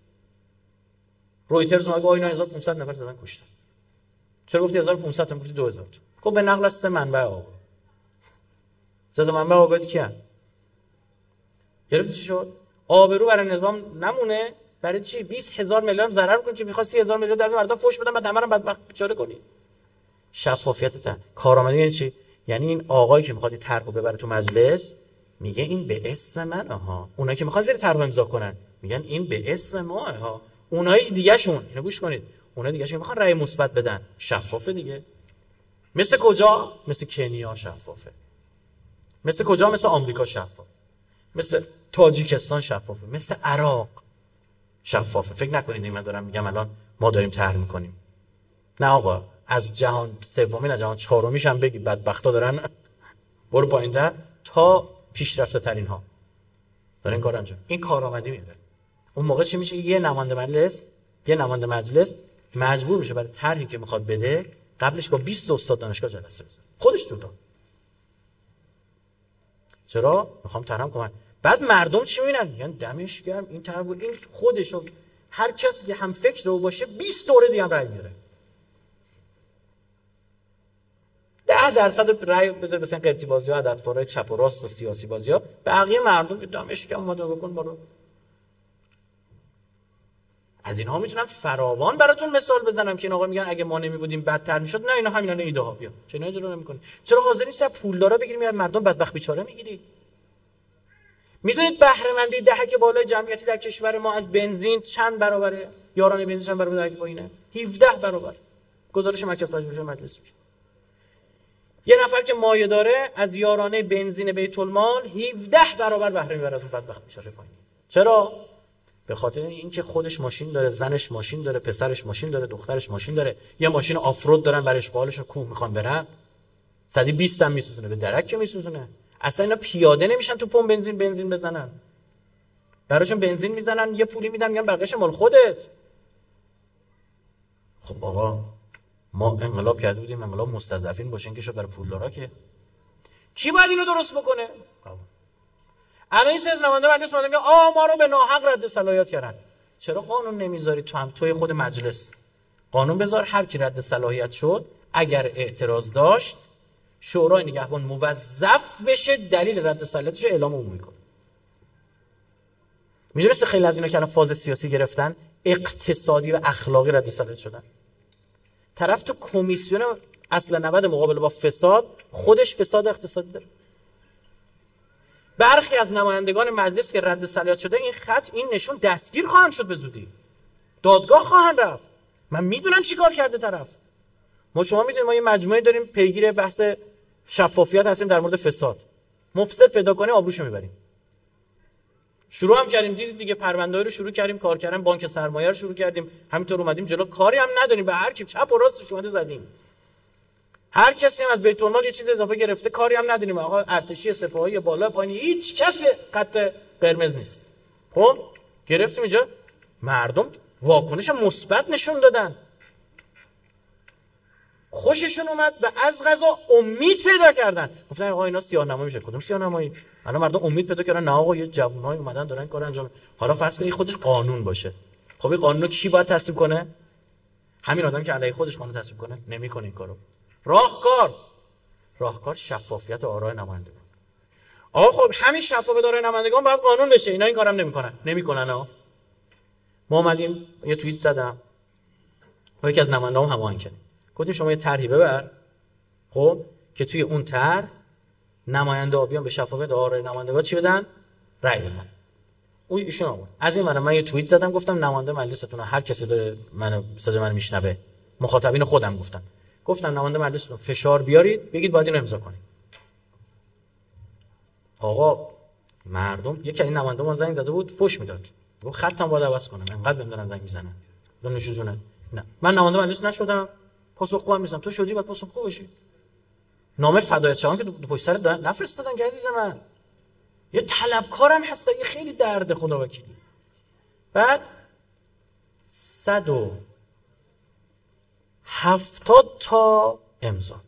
رویترز اومد گفت اینا هزار و پانصد نفر زدن کشتن. چرا گفتی هزار و پانصد تا گفتی دو هزار؟ خب به نقل از سه منبع آب. سه منبع آبادی کیه؟ گرفتی چی شد؟ آبرو برای نظام نمونه. برای چی؟ بیست هزار میلیارد ضرر کنی که می‌خواد سی هزار میلیارد در مردم فوش بدن بعد همه رو بدبخت بیچاره کنی. شفافیت تا کارآمدی یعنی چی؟ یعنی این آقایی که می‌خواد طرحو ببره تو مجلس میگه این به اسم من ها. اونایی که می‌خوان زیر طرح امضا کنن میگن این به اسم ما ها. اونایی دیگه شون اینو گوش کنید. اونایی دیگه شون می‌خوان رأی مثبت بدن. شفافه دیگه. مثل کجا؟ مثل کنیا شفافه. مثل کجا؟ مثل آمریکا شفافه. مثل تاجیکستان شفافه. مثل عراق شفافه. فکر نکنید من دارم میگم الان ما داریم طرح میکنیم. نه آقا، از جهان سومی نه جهان چهارمیش هم بگی بدبختا دارن برو پایین‌تر تا پیشرفته ترین ها دارن این کار انجام. این کارآمدی میده. اون موقع چی میشه؟ یه نماینده مجلس یه نماینده مجلس مجبور میشه برای طرحی که میخواد بده قبلش با بیست استاد دانشگاه جلسه بزنه. خودش تو داد. چرا؟ میخوام طرحم کنم. بعد مردم چی میبینن؟ میگن دمش گرم این طرح بود، این خودشو هر کسی که هم فکر رو باشه بیست دوره دیگه هم رأی میاره. ده درصد رأی بذار مثلا قرتی بازی‌ها، عددفارای چپ و راست و سیاسی بازی‌ها، بقیه مردم دمش گرم اومد بکن برو. از اینها میتونم فراوان براتون مثال بزنم که این آقا میگن اگه ما نمیبودیم بدتر میشد. نه اینا همینا ایده ها بیا. چرا اجرا نمیکنی؟ چرا حاضر نیستی پولدارا بگیریم یا مردم بدبخت بیچاره میگیری؟ میدونید بهره مندی دهک بالای جمعیتی در کشور ما از بنزین چند برابره؟ یارانه بنزین چند برابره با اینه؟ هفده برابر. گزارش مرکز پژوهش مجلس میگه. یه نفر که مایه داره از یارانه بنزین بیت المال هفده برابر بهره میبره از اون بدبخت بیچاره پایین. چرا؟ به خاطر اینکه خودش ماشین داره، زنش ماشین داره، پسرش ماشین داره، دخترش ماشین داره، یه ماشین آفرود دارن برای اشغالش کوه میخوان برن. صد و بیست هم میسوزونه، به درک که میسوزونه. اصلا اینا پیاده نمیشن تو پمپ بنزین بنزین بزنن. براشون بنزین میزنن، یه پولی میدن میگن بقیه‌اش مال خودت. خب آقا ما انقلاب کرده بودیم، انقلاب مستضعفین باشین که شو برای پولدارا که کی باید اینو درست بکنه؟ الان این سه نماینده مجلس اومدن میگن آ ما رو به ناحق رد صلاحیت کردن. چرا قانون نمیذاری تو هم توی خود مجلس قانون بذار هر کی رد صلاحیت شد اگر اعتراض داشت شورای نگهبان موظف بشه دلیل رد صلاحیتش اعلام عمومی کنه. میدونسته خیلی از اینا که الان فاز سیاسی گرفتن اقتصادی و اخلاقی رد صلاحیت شدن. طرف تو کمیسیون اصل نود مقابله با فساد خودش فساد اقتصادی داره. برخی از نمایندگان مجلس که رد صلاحیت شده این خط این نشون دستگیر خواهند شد، به زودی دادگاه خواهند رفت. من میدونم چیکار کرده طرف. ما شما میدونید ما یه مجموعه داریم پیگیر بحث شفافیت هستیم در مورد فساد. مفسد پیدا کنه آبروشو میبریم. شروع هم کردیم، دیدید دیگه، پرونده‌ای رو شروع کردیم کار کردن، بانک سرمایه رو شروع کردیم، همینطور اومدیم جلو، کاری هم نداریم، به هر کی چپ و راستش اومده زدیم. هر کسی هم از بیت المال یه چیز اضافه گرفته، کاری هم نداریم. آقا ارتشی، سپاهی، بالا پایین، هیچ کسی خط قرمز نیست. خب گرفتیم اینجا، مردم واکنش مثبت نشون دادن، خوششون اومد و از قضا امید پیدا کردن. گفتن آقا اینا سیاه‌نمایی میشه. کدوم سیاه‌نمایی؟ الان مردم امید پیدا کردن، نه آقا یه جوونای اومدن دارن کار انجام. حالا فرض کنید خودش قانون باشه. خب این قانونو کی باید تصویب کنه؟ همین آدم که علیه خودش قانون تصویب کنه نمیکنه این کارو. راهکار راهکار شفافیت آرای نمایندگان. آقا خب همین شفافیت آرای نمایندگان باید قانون بشه. اینا این کارم نمیکنن. نمیکنن ها. ما اومدیم یه توییت زدم. با یکی از نمایندگان هماهنگ کردیم. گفتیم شما یه طرحی ببر، خب که توی اون طرح نماینده بیان به شفافیت آرای نمایندگان چی بدن؟ رأی بدن. اون ایشون آورد. از این منم من یه توییت زدم، گفتم نماینده مجلستون هر کسی داره منو صدا من میشنوه، مخاطبین خودم گفتم. گفتم نماینده مجلستون فشار بیارید، بگید باید اینو امضا کنید. آقا مردم یکی از این نماینده ما زنگ زده بود فوش میداد. گفت خطم باید عوض کنم، انقدر بهم دارن زنگ میزنن. دونشون جونه. نه من نماینده مجلس نشدم، پاسخگو هم نیستم. تو شدی باید پاسخگو بشی. نامه فدایت شوان که دو پشت سر نفرستادن که عزیز من. یه طلبکارم هست، یه خیلی درد خدا وکیلی. بعد صد و هفتاد تا امضا.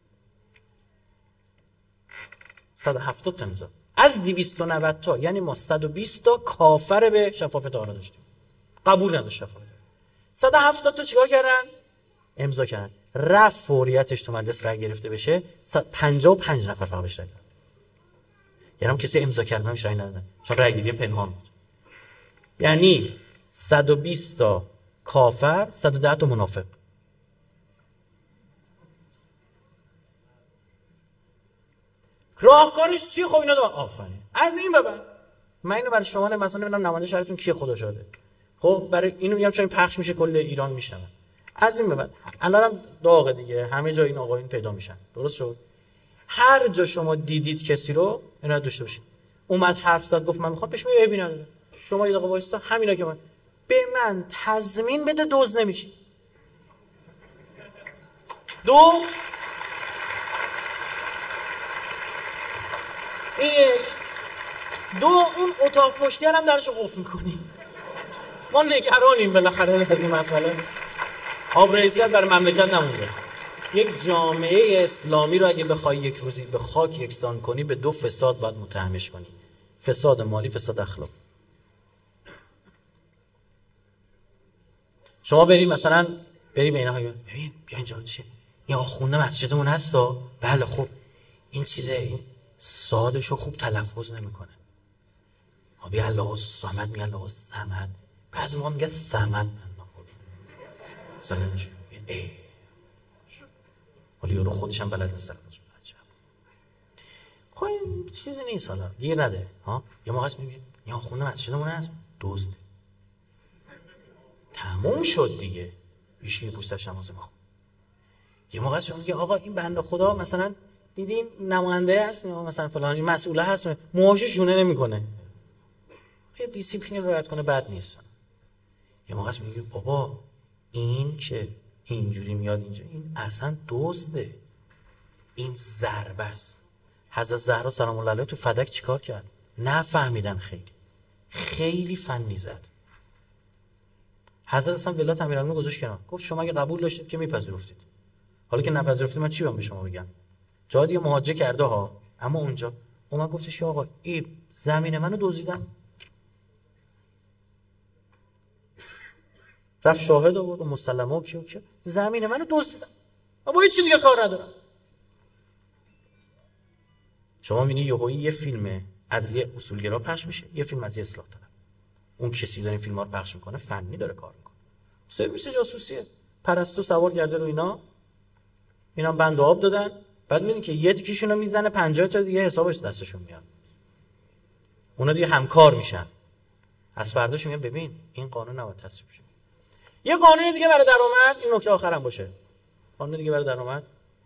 صد و هفتاد تا امضا. از دویست و نود تا، یعنی ما صد و بیست تا کافر به شفافیت آرا داشتیم. قبول نداشت شفافیت. صد و هفتاد تا چیکار کردن؟ امضا کردن. رفت فوریتش تو مجلس رای گرفته بشه، پنجاه و پنج نفر فقط بهش رای دادن. یعنی هم کسی امضا کرد همش رای ندادن، چون رای گیری پنهان بود. یعنی صد و بیست تا کافر، صد و ده تا منافق. راهکارش چی؟ خب اینا دو آفرین. از این به بعد من اینو برای شما مثلا ببینم نماینده شهرتون کیه خدا شاده. خب برای اینو میگم چون پخش میشه کل ایران میشنون. از این به بعد الانم داغ دیگه، همه جا این آقایون پیدا میشن. درست شد؟ هر جا شما دیدید کسی رو اینا داشته باشید. اومد حرف زد گفت من میخوام پیش میاد عیبی نداره. شما یه دقیقه وایستا، همینا که من به من تضمین بده دوز نمیشی. دو یک دو اون اتاق پشتی هم درشو قفل میکنی. ما نگرانیم بالاخره از این مسئله. آب رئیسیت برای مملکت نمونده. یک جامعه اسلامی رو اگه بخوای یک روزی به خاک یکسان کنی، به دو فساد باید متهمش کنی: فساد مالی، فساد اخلاق. شما بریم مثلا بریم اینا های ببین بیا اینجا چیه؟ این آخونده مسجدمون هستا؟ بله خب این چیزه، این صادشو خوب تلفظ نمیکنه. آبی الله الصمد میگه الله الصمد، بعضی موقع میگه صمد. مثلا ای ولی یارو خودش هم بلد نیست تلفظ کنه. عجب. خب این چیزی نیست، حالا گیر نده ها. یه موقع اسم میگه یا خونه مسجدمون هست دزد. تموم شد دیگه. ایشی پوستش نماز ما. یه موقع شما میگه آقا این بنده خدا مثلا دیدیم نماینده هست یا مثلا فلان این مسئوله هست، موهاشو شونه نمیکنه. یه دیسیپلین رعایت کنه بد نیست. یه موقع میگه بابا این که اینجوری میاد اینجا، این اصلا دزده، این ضربه است. حضرت زهرا سلام الله علیها تو فدک چیکار کرد؟ نفهمیدن، خیلی خیلی فنی زد. حضرت اصلا ولایت امیرالمومنین گذاشت کنار، گفت شما اگه قبول داشتید که میپذیرفتید، حالا که نپذیرفتید من چی باید به شما بگم؟ جا دیگه مهاجه کرده ها، اما اونجا اومد گفتش آقا این زمین منو دزدیدن. رفت شاهد آورد و مسلمه و کیو کیو زمین منو دزدیدن، من با هیچ چیز دیگه کار ندارم. شما میبینی یهویی یه فیلم از یه اصولگرا پخش میشه، یه فیلم از یه اصلاح طلب. اون کسی داره این فیلم‌ها رو پخش میکنه، فنی داره کار میکنه. سرویس جاسوسیه. پرستو سوار کرده رو اینا، اینا بند آب دادن، بعد میبینی که یه تیکیشونو میزنه پنجاه تا دیگه حسابش دستشون میاد. اونا دیگه همکار میشن. از فرداش میگن ببین این قانون نباید تصویب شه. یه قانون دیگه برای درآمد، این نکته آخرام باشه. قانون دیگه برای درآمد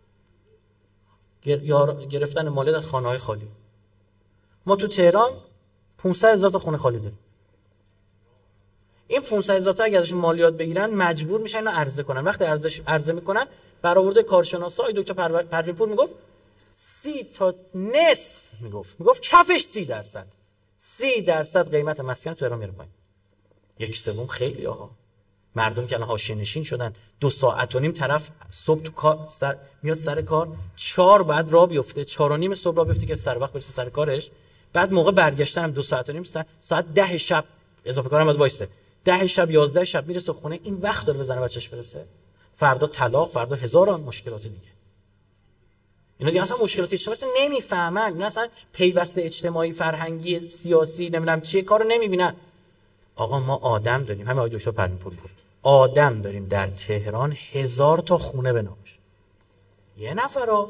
گرفتن مالیات از خانه‌های خالی. ما تو تهران پانصد هزار تا خونه خالی داریم. این پانصد هزار تا اگه ازش مالیات بگیرن مجبور میشن اینو عرضه کنن. وقتی ارزش عرضه میکنن برآورده کارشناسا آقای دکتر پروین‌پور میگفت سی تا نصف میگفت میگفت کفش سی درصد سی درصد قیمت مسکن تو ایران میره پایین. یک سوم خیلی آها مردم که الان حاشیه نشین شدن، دو ساعت و نیم طرف صبح تو کار سر... میاد سر کار، چهار بعد راه بیفته، چهار و نیم صبح راه بیفته که سر وقت برسه سر کارش، بعد موقع برگشتن هم دو ساعت و نیم سر... ساعت ده شب اضافه کارم باید وایسته، ده شب یازده شب میرسه خونه، این وقت داره بزنه بچه‌ش برسه، فردا طلاق، فردا هزاران مشکلات دیگه. اینا دیگه اصلا مشکلات اجتماعی اصلا نمیفهمن، اینا اصلا پیوسته اجتماعی فرهنگی سیاسی نمیدونم چیه کارو نمیبینن. آقا ما آدم داریم، همین آقای دکتر پروین‌پور گفت آدم داریم در تهران هزار تا خونه به نامش، یه نفرا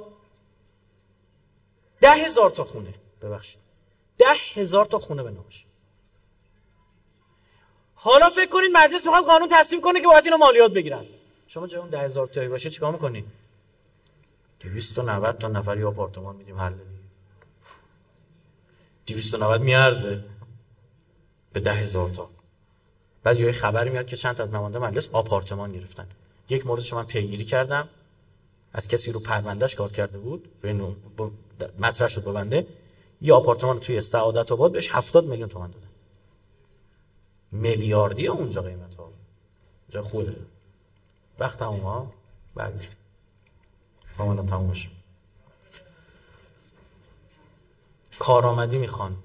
ده هزار تا خونه، ببخشید ده هزار تا خونه به نامش. حالا فکر کنید مجلس میخواد قانون تصویب کنه که باید اینو مالیات بگیرن. شما جای اون ده هزار تایی باشه چیکار میکنی؟ دویست و نود تا نفری آپارتمان میدیم حل دیگه. دویست و نود میارزه به ده هزار تا. بعد یه خبری میاد که چند تا از نماینده مجلس آپارتمان گرفتن. یک موردش من پیگیری کردم از کسی رو پروندهش کار کرده بود، روی مطرح شد با بنده، یه آپارتمان توی سعادت آباد بهش هفتاد میلیون تومان دادن. میلیاردی اونجا قیمت ها. اونجا خوده. وقت تموم ها. بله. کاملا تموم شد. کارآمدی میخوان.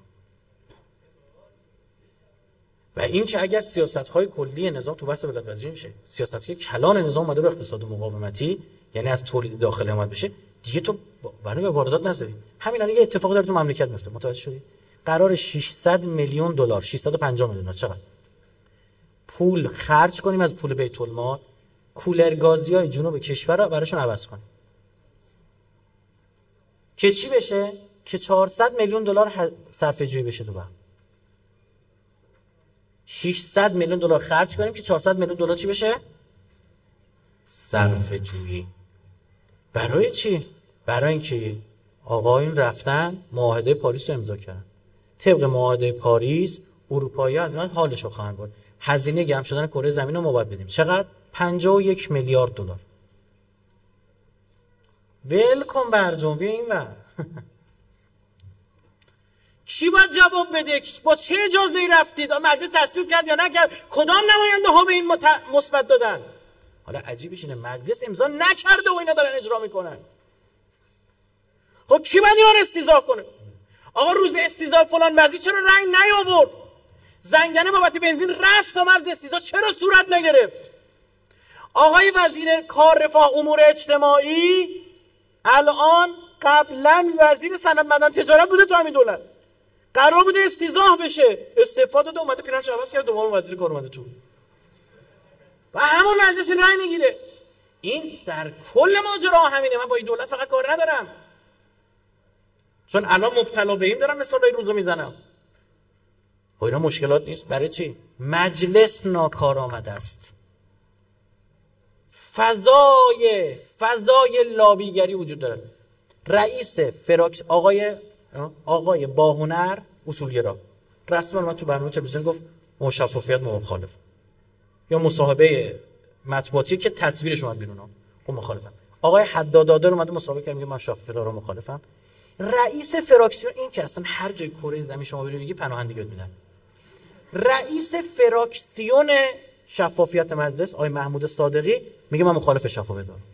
و این که اگر سیاست‌های کلی نظام تو بحث بلدپذیری میشه، سیاست‌های کلان نظام اومده رو اقتصاد مقاومتی، یعنی از تولید داخلی اومد بشه، دیگه تو برای به واردات نذاری. همین الان یه اتفاقی داره تو مملکت میفته، متوجه شدی؟ قرار ششصد میلیون دلار، ششصد و پنجاه میلیون دلار چقدر پول خرج کنیم از پول بیت المال، کولرگازی‌های جنوب کشور رو براشون عوض کنیم. که چی بشه؟ که چهارصد میلیون دلار صرفه جویی بشه تو بهم. ششصد میلیون دلار خرج کنیم که چهارصد میلیون دلار چی بشه؟ صرفه جویی. برای چی؟ برای اینکه آقایون رفتن معاهده پاریس رو امضا کردن. طبق معاهده پاریس اروپایی‌ها از من حالش رو خواهند برد. هزینه گرم شدن کره زمین رو ما باید بدیم. چقدر؟ پنجاه و یک میلیارد دلار. ولکن برجام بیا اینور. کی باید جواب بده؟ با چه اجازه‌ای رفتید؟ مجلس تصویب کرد یا نکرد؟ کدام نماینده ها به این مثبت دادن؟ حالا عجیبش اینه مجلس امضا نکرده و اینا دارن اجرا میکنن. خب کی باید اینا رو استیضاح کنه؟ آقا روز استیضاح فلان وزیر چرا رنگ نیاورد؟ زنگنه بابت بنزین رفت تا مرز استیضاح چرا صورت نگرفت؟ آقای وزیر کار رفاه امور اجتماعی الان قبلا وزیر صنعت معدن تجارت بوده تو همین دولت، قرار بوده استیضاح بشه، استفاده داده اومده پیرنش عوض کرد دوباره وزیر کار اومده تو و همون مجلس رأی میگیره. این در کل ماجرا همینه. من با این دولت فقط کار ندارم، چون الان مبتلا به این دارم مثالای روزو میزنم. خب اینا مشکلات نیست. برای چی؟ مجلس ناکارآمد است. فضای فضای لابیگری وجود داره. رئیس فراکس آقای آقای باهنر اصولگرا رسما من تو برنامه تلویزیون گفت شفافیت مخالف، یا مصاحبه مطبوعاتی که تصویرش اومد بیرون اون مخالفم. آقای حدادادر اومده مصاحبه کرد میگه من شفافیت رو مخالفم. رئیس فراکسیون این که اصلا هر جای کره زمین شما برید میگی پناهندگی میدن. رئیس فراکسیون شفافیت مجلس آقای محمود صادقی میگه من مخالف شفافیت دارم.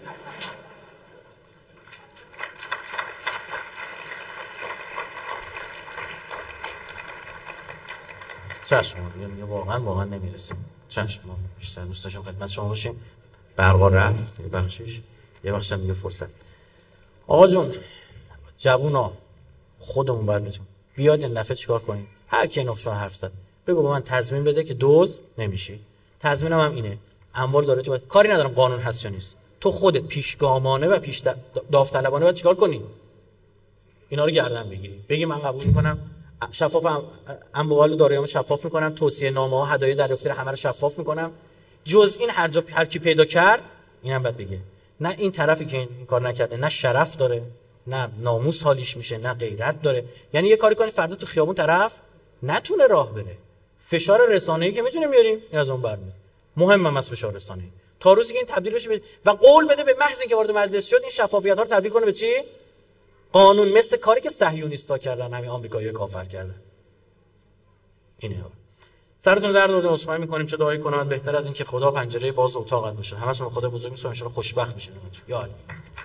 چشم میگه واقعا واقعا نمیرسیم. چشم ما بیشتر دوست داشتم خدمت شما باشیم. برقا رفت یه بخشش، یه بخش هم دیگه فرصت. آقا جون جوونا خودمون باید بتون بیاد این دفعه چیکار کنیم؟ هر کی نقشه حرف زد بگو با من تضمین بده که دوز نمیشی. تضمینم هم اینه اموال داره تو باید. کاری ندارم قانون هست یا نیست، تو خودت پیشگامانه و پیش داوطلبانه باید چیکار کنی؟ اینا رو گردن بگیری، بگی من قبول میکنم شفاف ام... اموال داراییامو شفاف میکنم، توصیه نامه ها، هدایا دریافتی همه رو شفاف میکنم. جز این هر جا هر کی پیدا کرد اینم بعد بگه نه این طرفی که این کار نکرده نه شرف داره، نه ناموس حالیش میشه، نه غیرت داره. یعنی یه کاری کنی فردا تو خیابون طرف نتونه راه بره. فشار رسانه‌ای که میتونه میاریم این از اون برمیاد. مهمم از فشار رسانه‌ای تا روزی که این تبدیل بشه به... و قول بده به محض اینکه وارد مجلس شد این شفافیت ها رو تبدیل کنه به چی؟ قانون، مثل کاری که صهیونیست‌ها کردن، همین آمریکایی‌ها کافر کردن. اینه. سرتون درد آورده، عذرخواهی می‌کنیم. چه دعایی کنم بهتر از این که خدا پنجره باز اتاقت باشه. همتون خدا بزرگ می‌سپارم، ان شاءالله خوشبخت بشین. یا